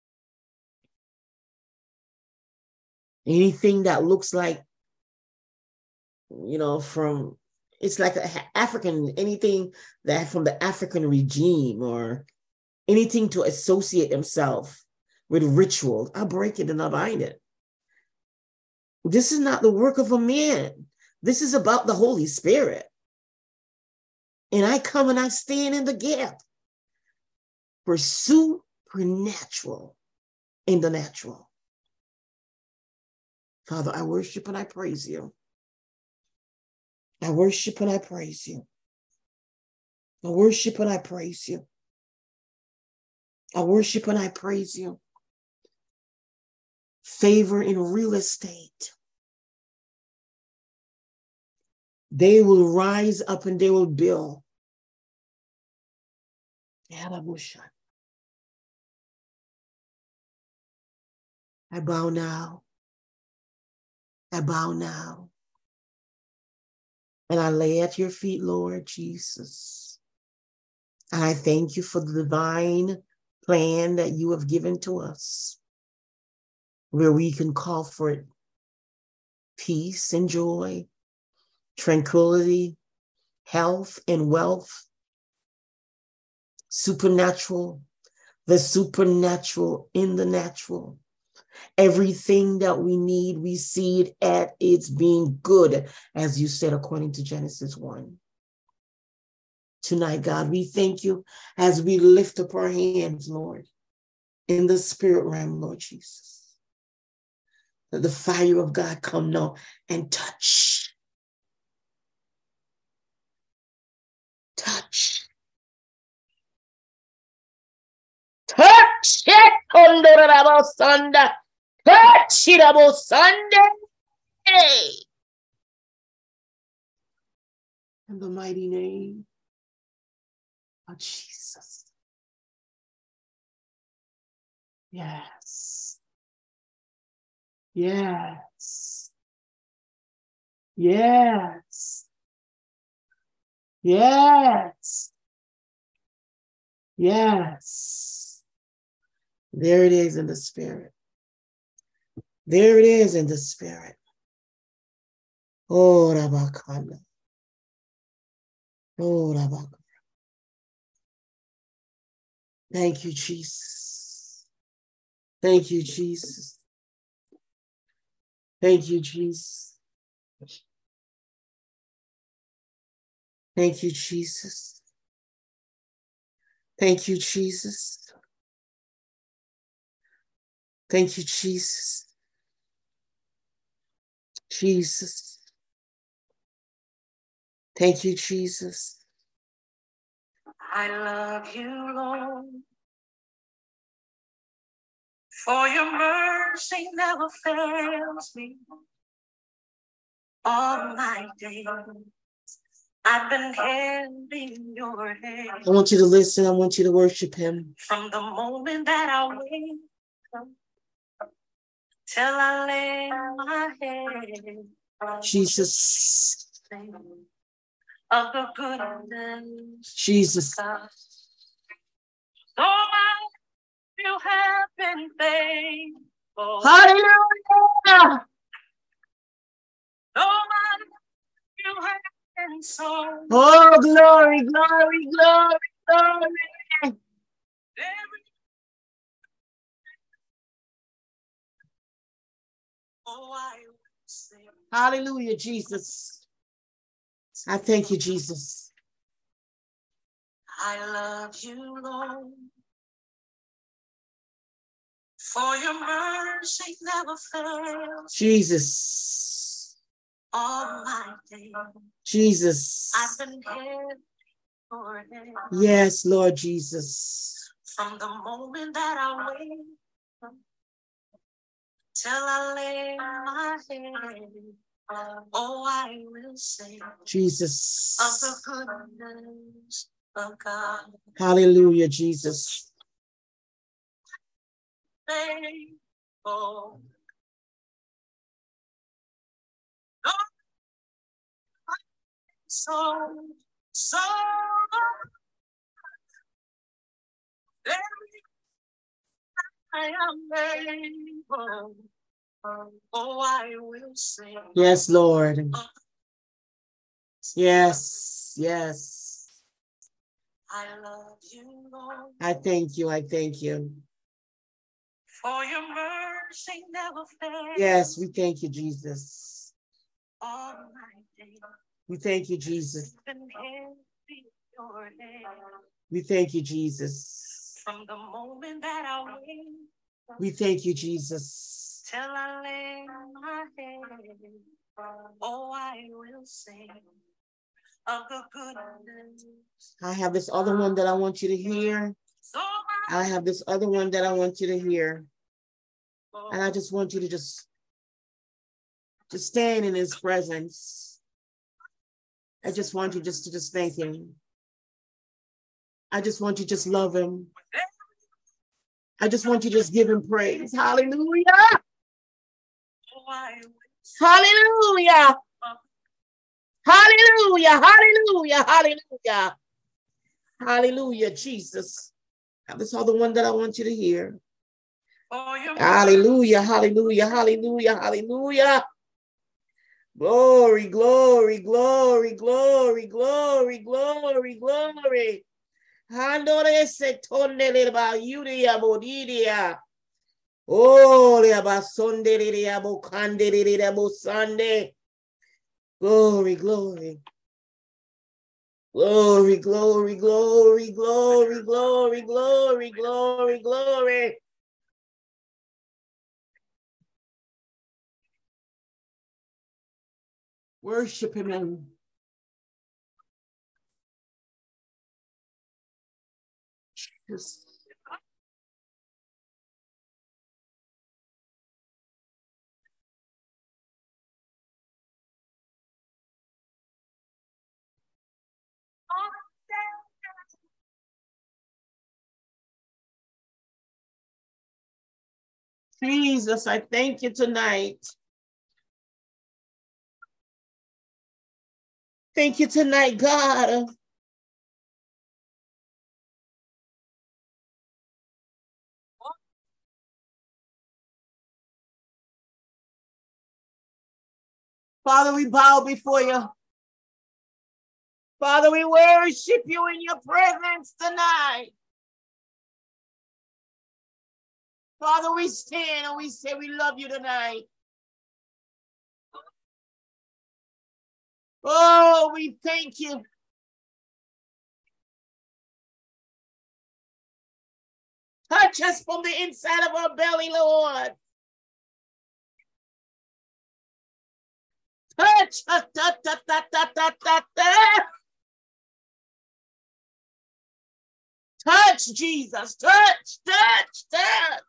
Anything that looks like, you know, from, it's like an African, anything that from the African regime or anything to associate themselves with rituals, I break it and I bind it. This is not the work of a man. This is about the Holy Spirit. And I come and I stand in the gap for supernatural in the natural. Father, I worship and I praise you. I worship and I praise you. I worship and I praise you. I worship and I praise you. Favor in real estate. They will rise up and they will build. I bow now. I bow now. And I lay at your feet, Lord Jesus. And I thank you for the divine plan that you have given to us, where we can call for it peace and joy, tranquility, health and wealth, supernatural, the supernatural in the natural. Everything that we need, we see it at its being good, as you said, according to Genesis one. Tonight, God, we thank you as we lift up our hands, Lord, in the spirit realm, Lord Jesus. That the fire of God come now and touch. Touch. Touch it, Kondorabo Sunday. Touch it, Abo Sunday. In the mighty name of Jesus. Yes. Yes. Yes. Yes. Yes. There it is in the spirit. There it is in the spirit. Oh, Rabakana. Oh, Rabakana. Thank you, Jesus. Thank you, Jesus. Thank you, Jesus. Thank you, Jesus. Thank you, Jesus. Thank you, Jesus. Jesus. Thank you, Jesus. I love you, Lord, for your mercy never fails me. All my days, I've been held in your hand. I want you to listen. I want you to worship him. From the moment that I wake up till I lay my head. Jesus. Of the goodness. Jesus. God. So much you have been faithful. Hallelujah. So much Oh, glory, glory, glory, glory. Hallelujah, Jesus. I thank you, Jesus. I love you, Lord, for your mercy never fails. Jesus. All my days. Jesus. I've been here for it. Yes, Lord Jesus. From the moment that I wake up till I lay my head, oh, I will sing Jesus of the goodness of God. Hallelujah, Jesus. Faithful. So, so I am able. Oh, I will sing. Yes, Lord. Yes, yes. I love you, Lord. I thank you. I thank you. For your mercy never fails. Yes, we thank you, Jesus. All my days. We thank you, Jesus. We thank you, Jesus. From the moment that I wake, we thank you, Jesus. Till I lay my head, oh, I will sing of the goodness. I have this other one that I want you to hear. I have this other one that I want you to hear. And I just want you to just, just stand in his presence. I just want you just to just thank him. I just want you to just love him. I just want you to just give him praise. Hallelujah. Hallelujah. Hallelujah. Hallelujah. Hallelujah. Hallelujah, Jesus. That's all the one that I want you to hear. Hallelujah. Hallelujah. Hallelujah. Hallelujah. Glory, glory, glory, glory, glory, glory, glory. Handore se tonne le ba yuria bodidia. Oh, le ba sonde le ba kande le ba sande. Glory, glory. Glory, glory, glory, glory, glory, glory, glory, glory. Worship him. Yes. Jesus, I thank you tonight. Thank you tonight, God. Father, we bow before you. Father, we worship you in your presence tonight. Father, we stand and we say we love you tonight. Oh, we thank you. Touch us from the inside of our belly, Lord. Touch us. Ta, ta, ta, ta, ta, ta, ta. Touch, Jesus. Touch, touch, touch.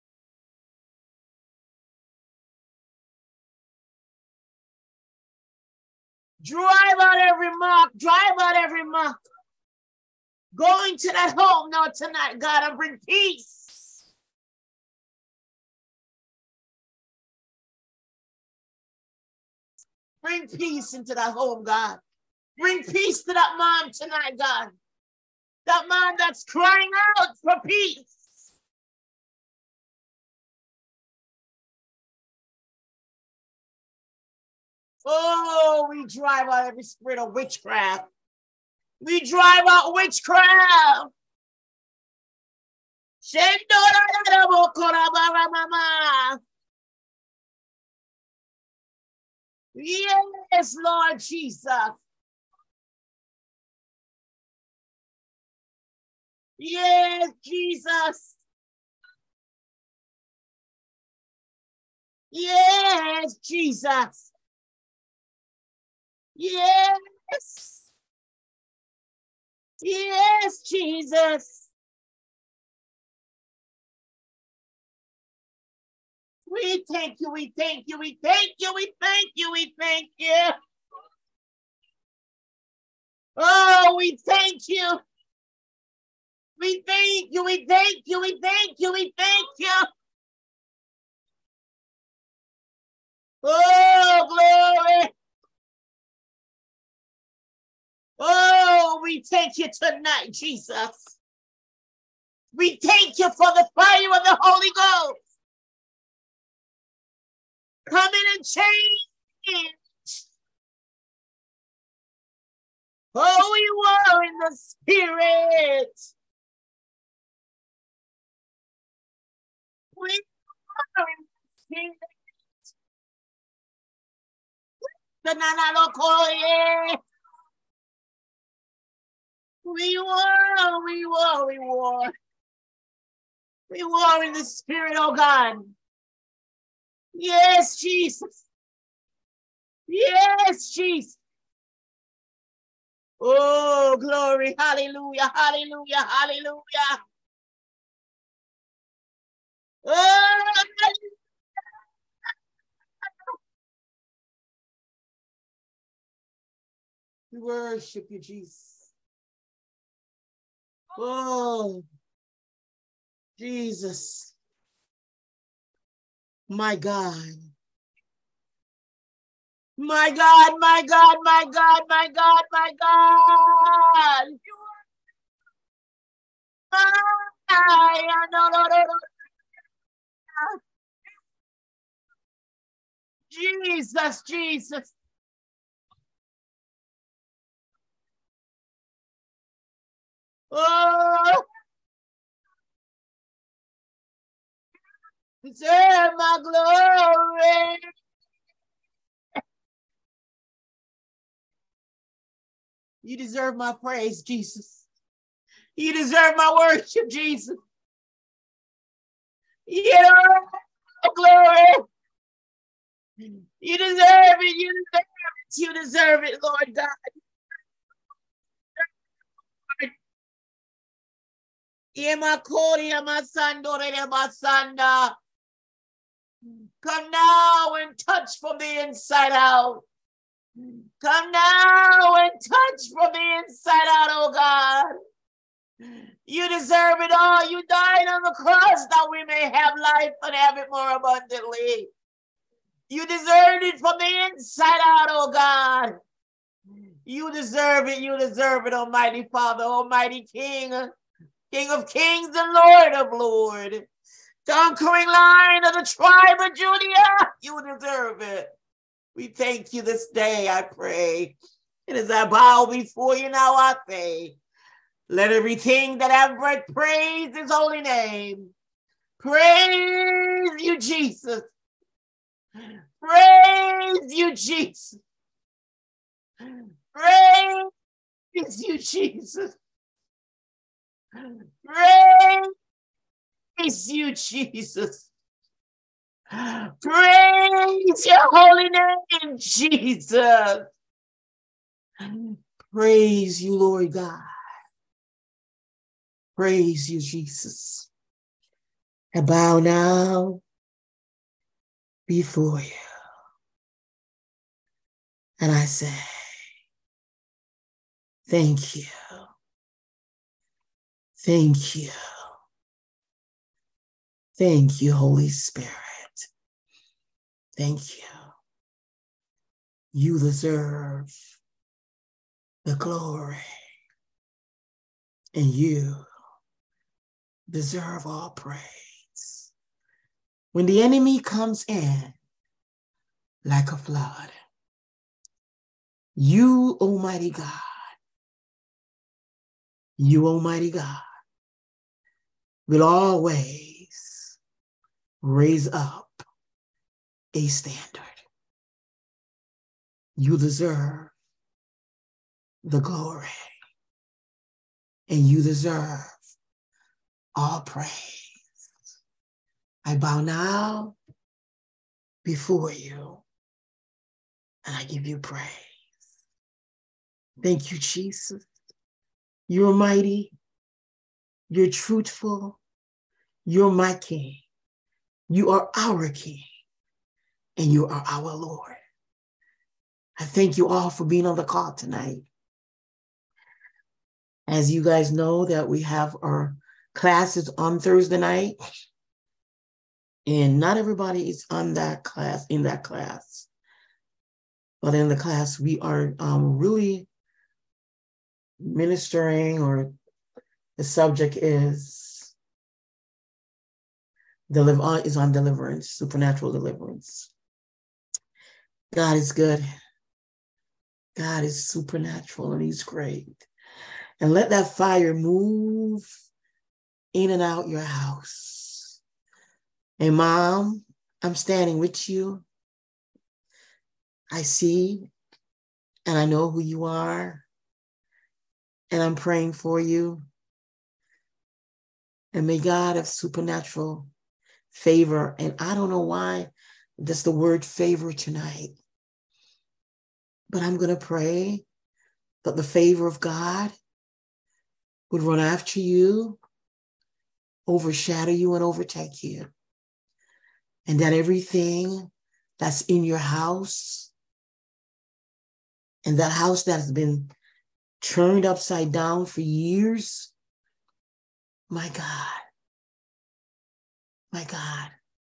Drive out every mock. Drive out every mock. Go into that home now tonight, God, and bring peace. Bring peace into that home, God. Bring peace to that mom tonight, God. That mom that's crying out for peace. Oh, Oh, we drive out every spirit of witchcraft. We drive out witchcraft. Yes, Lord Jesus. Yes, Jesus. Yes, Jesus. Yes. Yes, Jesus. We thank you, we thank you, we thank you, we thank you, we thank you. Oh, we thank you. We thank you, we thank you, we thank you, we thank you. Oh, glory. Oh, we thank you tonight, Jesus. We thank you for the fire of the Holy Ghost. Come in and change. Oh, you are in the spirit. We are in the spirit. We war, we war, we war. We war in the spirit, oh God. Yes, Jesus. Yes, Jesus. Oh, glory. Hallelujah, hallelujah, hallelujah. Oh, we worship you, Jesus. Oh, Jesus. My God. My God, my God, my God, my God, my God. Jesus, Jesus. Oh, deserve my glory. You deserve my praise, Jesus. You deserve my worship, Jesus. You know, glory. You deserve it. You deserve it. You deserve it, Lord God. Come now and touch from the inside out. Come now and touch from the inside out, oh God. You deserve it all. You died on the cross that we may have life and have it more abundantly. You deserved it from the inside out, oh God. You deserve it. You deserve it, Almighty Father, Almighty King, King of kings and Lord of lords. Conquering Lion of the tribe of Judah. You deserve it. We thank you this day, I pray. And as I bow before you now, I say, let everything that have breath praise his holy name. Praise you, Jesus. Praise you, Jesus. Praise you, Jesus. Praise you, Jesus. Praise your holy name, Jesus. Praise you, Lord God. Praise you, Jesus. I bow now before you. And I say, thank you. Thank you. Thank you, Holy Spirit. Thank you. You deserve the glory. And you deserve all praise. When the enemy comes in like a flood, You, Almighty God, you, Almighty God, will always raise up a standard. You deserve the glory, and you deserve all praise. I bow now before you, and I give you praise. Thank you, Jesus. You're mighty. You're truthful. You're my King. You are our King, and you are our Lord. I thank you all for being on the call tonight. As you guys know that we have our classes on Thursday night, and not everybody is on that class, in that class. But in the class, we are um, really ministering, or the subject is deliver is on deliverance, supernatural deliverance. God is good. God is supernatural, and he's great. And let that fire move in and out your house. And Mom, I'm standing with you. I see and I know who you are. And I'm praying for you. And may God have supernatural favor. And I don't know why that's the word favor tonight. But I'm going to pray that the favor of God would run after you, overshadow you, and overtake you. And that everything that's in your house, and that house that has been turned upside down for years, my God, my God,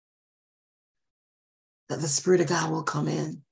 that the Spirit of God will come in.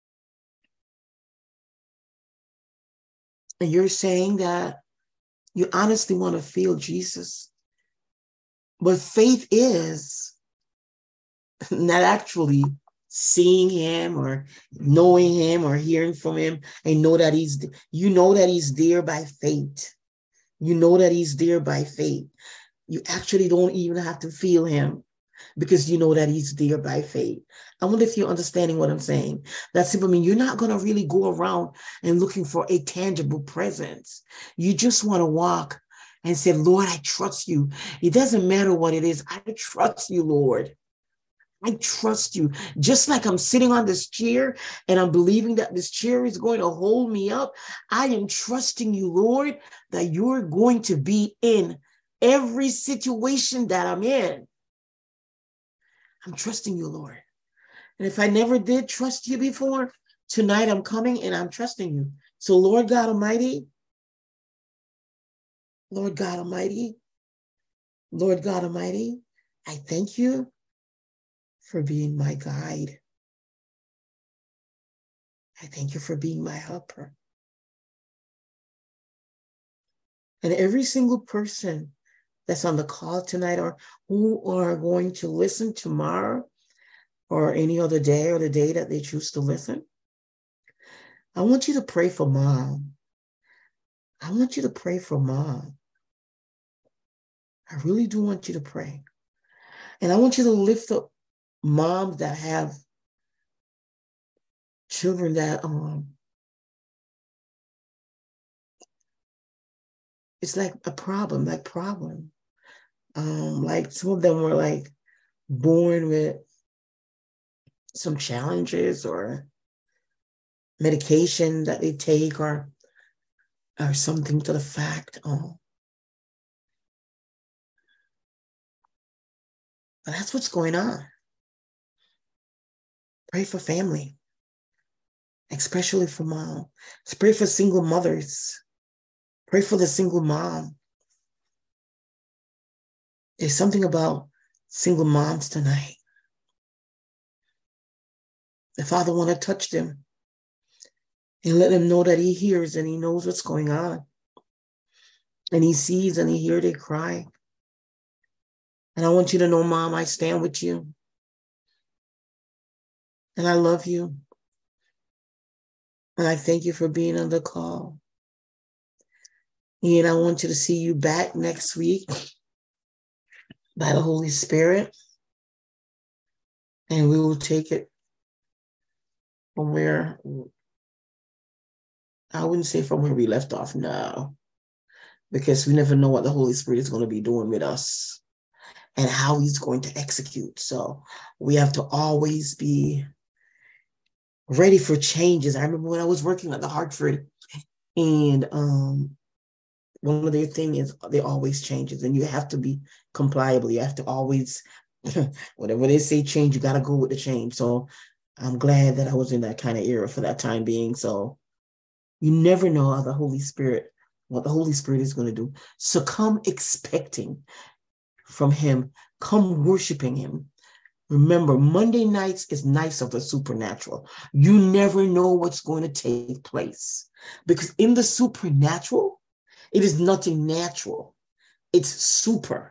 And you're saying that you honestly want to feel Jesus. But faith is not actually seeing him or knowing him or hearing from him and know that he's, you know that he's there by faith. You know that he's there by faith. You actually don't even have to feel him because you know that he's there by faith. I wonder if you're understanding what I'm saying. That simply means you're not going to really go around and looking for a tangible presence. You just want to walk and say, Lord, I trust you. It doesn't matter what it is. I trust you, Lord. I trust you. Just like I'm sitting on this chair and I'm believing that this chair is going to hold me up, I am trusting you, Lord, that you're going to be in every situation that I'm in. I'm trusting you, Lord. And if I never did trust you before, tonight I'm coming and I'm trusting you. So Lord God Almighty, Lord God Almighty, Lord God Almighty, I thank you for being my guide. I thank you for being my helper. And every single person that's on the call tonight or who are going to listen tomorrow or any other day or the day that they choose to listen, I want you to pray for Mom. I want you to pray for Mom. I really do want you to pray. And I want you to lift up moms that have children that um it's like a problem, like problem. Um, like some of them were like born with some challenges or medication that they take or or something to the fact. Um, but that's what's going on. Pray for family, especially for mom. Pray for single mothers. Pray for the single mom. There's something about single moms tonight. The Father want to touch them and let them know that he hears and he knows what's going on. And he sees and he hears they cry. And I want you to know, Mom, I stand with you. And I love you. And I thank you for being on the call. And I want you to see you back next week by the Holy Spirit. And we will take it from where, I wouldn't say from where we left off now, because we never know what the Holy Spirit is going to be doing with us and how he's going to execute. So we have to always be ready for changes. I remember when I was working at the Hartford, and um, one of their things is they always changes, and you have to be compliable. You have to always, whatever they say change, you got to go with the change. So I'm glad that I was in that kind of era for that time being. So you never know how the Holy Spirit, what the Holy Spirit is going to do. So come expecting from him, come worshiping him. Remember, Monday nights is nights of the supernatural. You never know what's going to take place, because in the supernatural, it is nothing natural. It's super,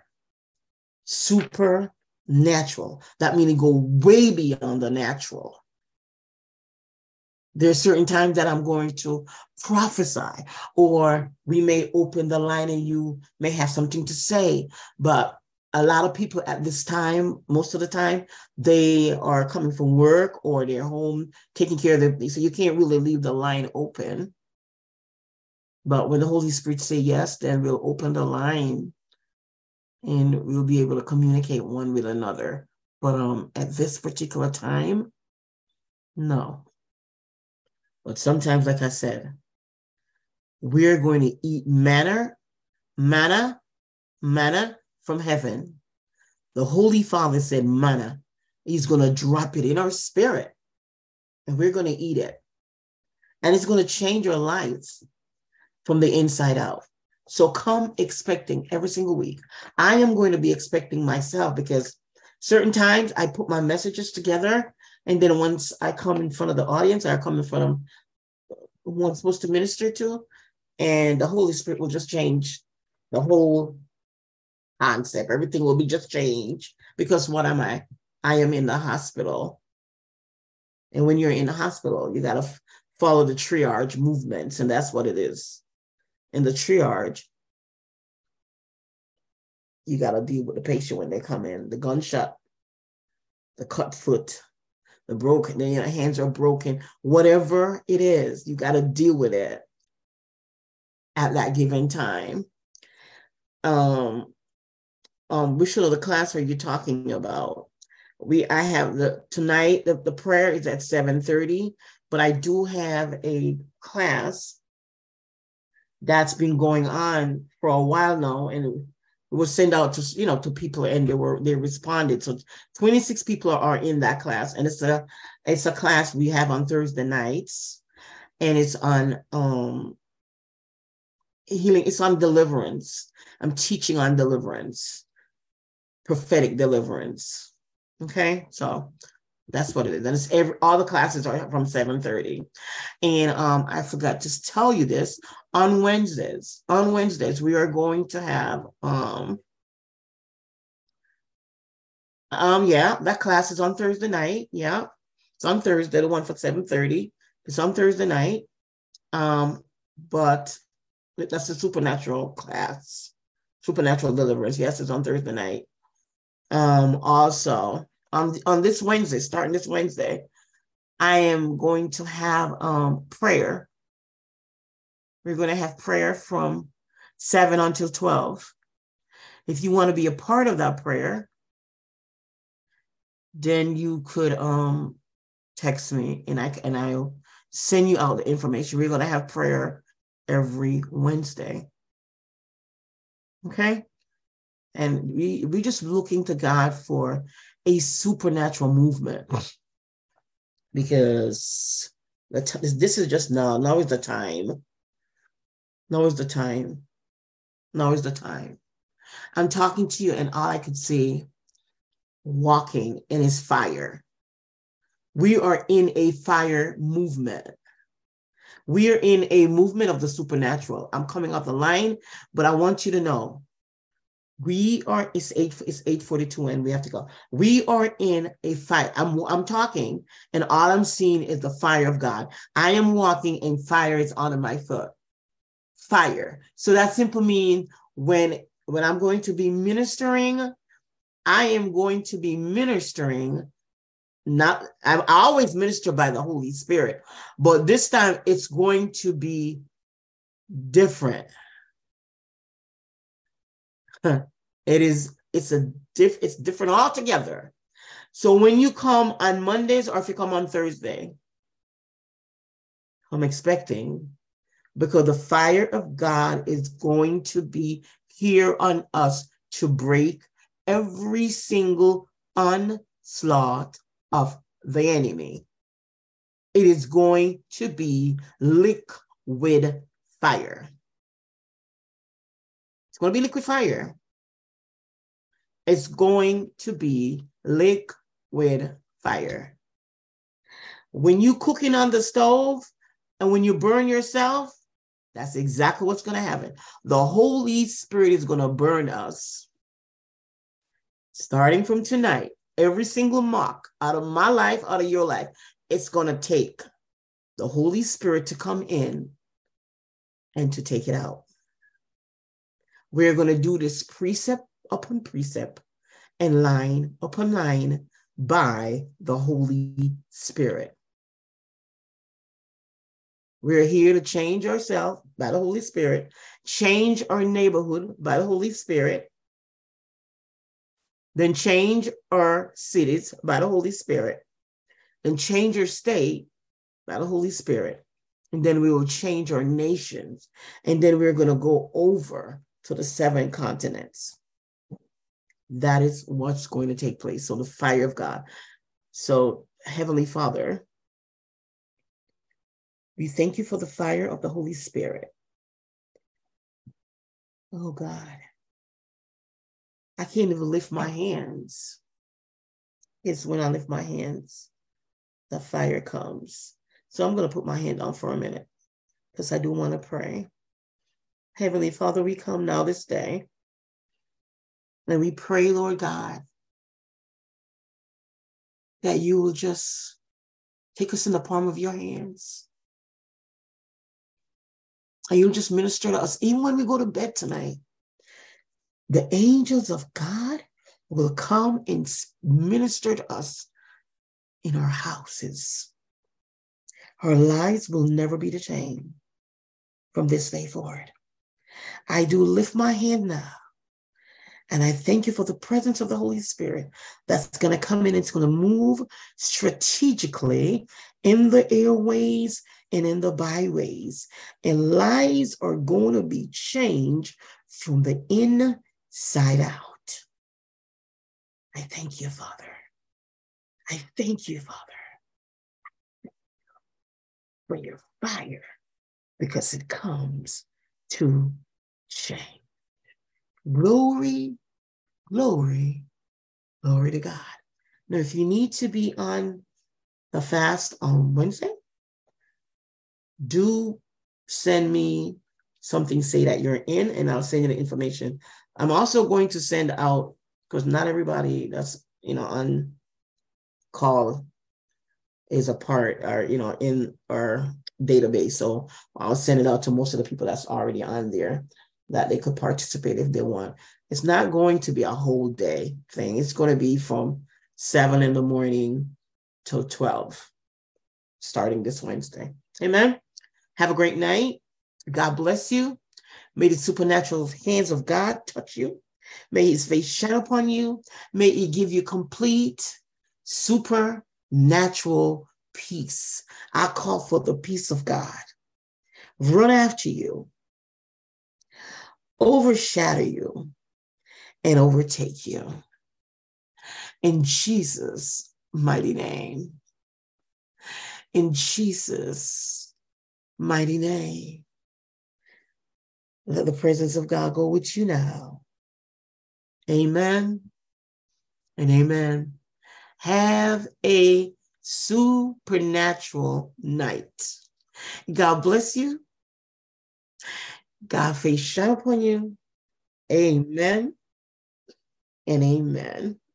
supernatural. That means it go way beyond the natural. There's certain times that I'm going to prophesy, or we may open the line and you may have something to say, but a lot of people at this time, most of the time, they are coming from work or they're home taking care of their, so you can't really leave the line open. But when the Holy Spirit say yes, then we'll open the line and we'll be able to communicate one with another. But um, at this particular time, no. But sometimes, like I said, we're going to eat manna, manna, manna from heaven. The Holy Father said manna. He's going to drop it in our spirit, and we're going to eat it. And it's going to change our lives from the inside out. So come expecting every single week. I am going to be expecting myself, because certain times I put my messages together, and then once I come in front of the audience, I come in front of who I'm supposed to minister to, and the Holy Spirit will just change the whole concept. Everything will be just changed, because what am I? I am in the hospital. And when you're in the hospital, you got to f- follow the triage movements, and that's what it is. In the triage, you got to deal with the patient when they come in. The gunshot, the cut foot, the broken, the hands are broken, whatever it is, you got to deal with it at that given time. Um, um, which of the class are you talking about? We, I have the tonight. The, the prayer is at seven thirty, but I do have a class that's been going on for a while now, and it was sent out to you know to people, and they were they responded. So twenty-six people are in that class, and it's a it's a class we have on Thursday nights, and it's on um healing. It's on deliverance. I'm teaching on deliverance, prophetic deliverance. Okay, so that's what it is. And it's every all the classes are from seven thirty. And um, I forgot to tell you this. On Wednesdays, on Wednesdays, we are going to have um, um, yeah, that class is on Thursday night. Yeah, it's on Thursday, the one for seven thirty. It's on Thursday night. Um, but that's a supernatural class, supernatural deliverance. Yes, it's on Thursday night. Um, also, on, on this Wednesday, starting this Wednesday, I am going to have um, prayer. We're going to have prayer from seven until twelve. If you want to be a part of that prayer, then you could um, text me, and I and I'll send you out the information. We're going to have prayer every Wednesday. Okay? And we we just looking to God for a supernatural movement, because the t- this is just now. Now is the time. Now is the time. Now is the time. I'm talking to you, and all I could see walking in his fire. We are in a fire movement. We are in a movement of the supernatural. I'm coming off the line, but I want you to know We are, it's eight, it's eight forty-two and we have to go. We are in a fight. I'm, I'm talking and all I'm seeing is the fire of God. I am walking and fire is on my foot. Fire. So that simply means when, when I'm going to be ministering, I am going to be ministering. Not, I always minister by the Holy Spirit, but this time it's going to be different. It is, it's a diff, it's different altogether. So when you come on Mondays or if you come on Thursday, I'm expecting, because the fire of God is going to be here on us to break every single onslaught of the enemy. It is going to be liquid fire. It's going to be liquid fire. It's going to be liquid fire. When you cooking on the stove and when you burn yourself, that's exactly what's going to happen. The Holy Spirit is going to burn us. Starting from tonight, every single mark out of my life, out of your life, it's going to take the Holy Spirit to come in and to take it out. We're going to do this precept upon precept and line upon line by the Holy Spirit. We're here to change ourselves by the Holy Spirit, change our neighborhood by the Holy Spirit, then change our cities by the Holy Spirit, then change our state by the Holy Spirit, and then we will change our nations, and then we're going to go over to the seven continents. That is what's going to take place. So the fire of God. So Heavenly Father, we thank you for the fire of the Holy Spirit. Oh God, I can't even lift my hands. It's when I lift my hands, the fire comes. So I'm going to put my hand on for a minute because I do want to pray. Heavenly Father, we come now this day and we pray, Lord God, that you will just take us in the palm of your hands. And you'll just minister to us. Even when we go to bed tonight, the angels of God will come and minister to us in our houses. Our lives will never be the same from this day forward. I do lift my hand now. And I thank you for the presence of the Holy Spirit that's going to come in. It's going to move strategically in the airways and in the byways. And lives are going to be changed from the inside out. I thank you, Father. I thank you, Father, for your fire, because it comes to change. Glory, glory, glory to God. Now, if you need to be on the fast on Wednesday, do send me something, say that you're in, and I'll send you the information. I'm also going to send out, because not everybody that's, you know, on call is a part or, you know, in our database. So I'll send it out to most of the people that's already on there, that they could participate if they want. It's not going to be a whole day thing. It's going to be from seven in the morning till twelve, starting this Wednesday. Amen. Have a great night. God bless you. May the supernatural hands of God touch you. May his face shine upon you. May he give you complete supernatural peace. I call for the peace of God. Run after you, overshadow you, and overtake you. In Jesus' mighty name. In Jesus' mighty name. Let the presence of God go with you now. Amen and amen. Have a supernatural night. God bless you. God face shine upon you. Amen and amen.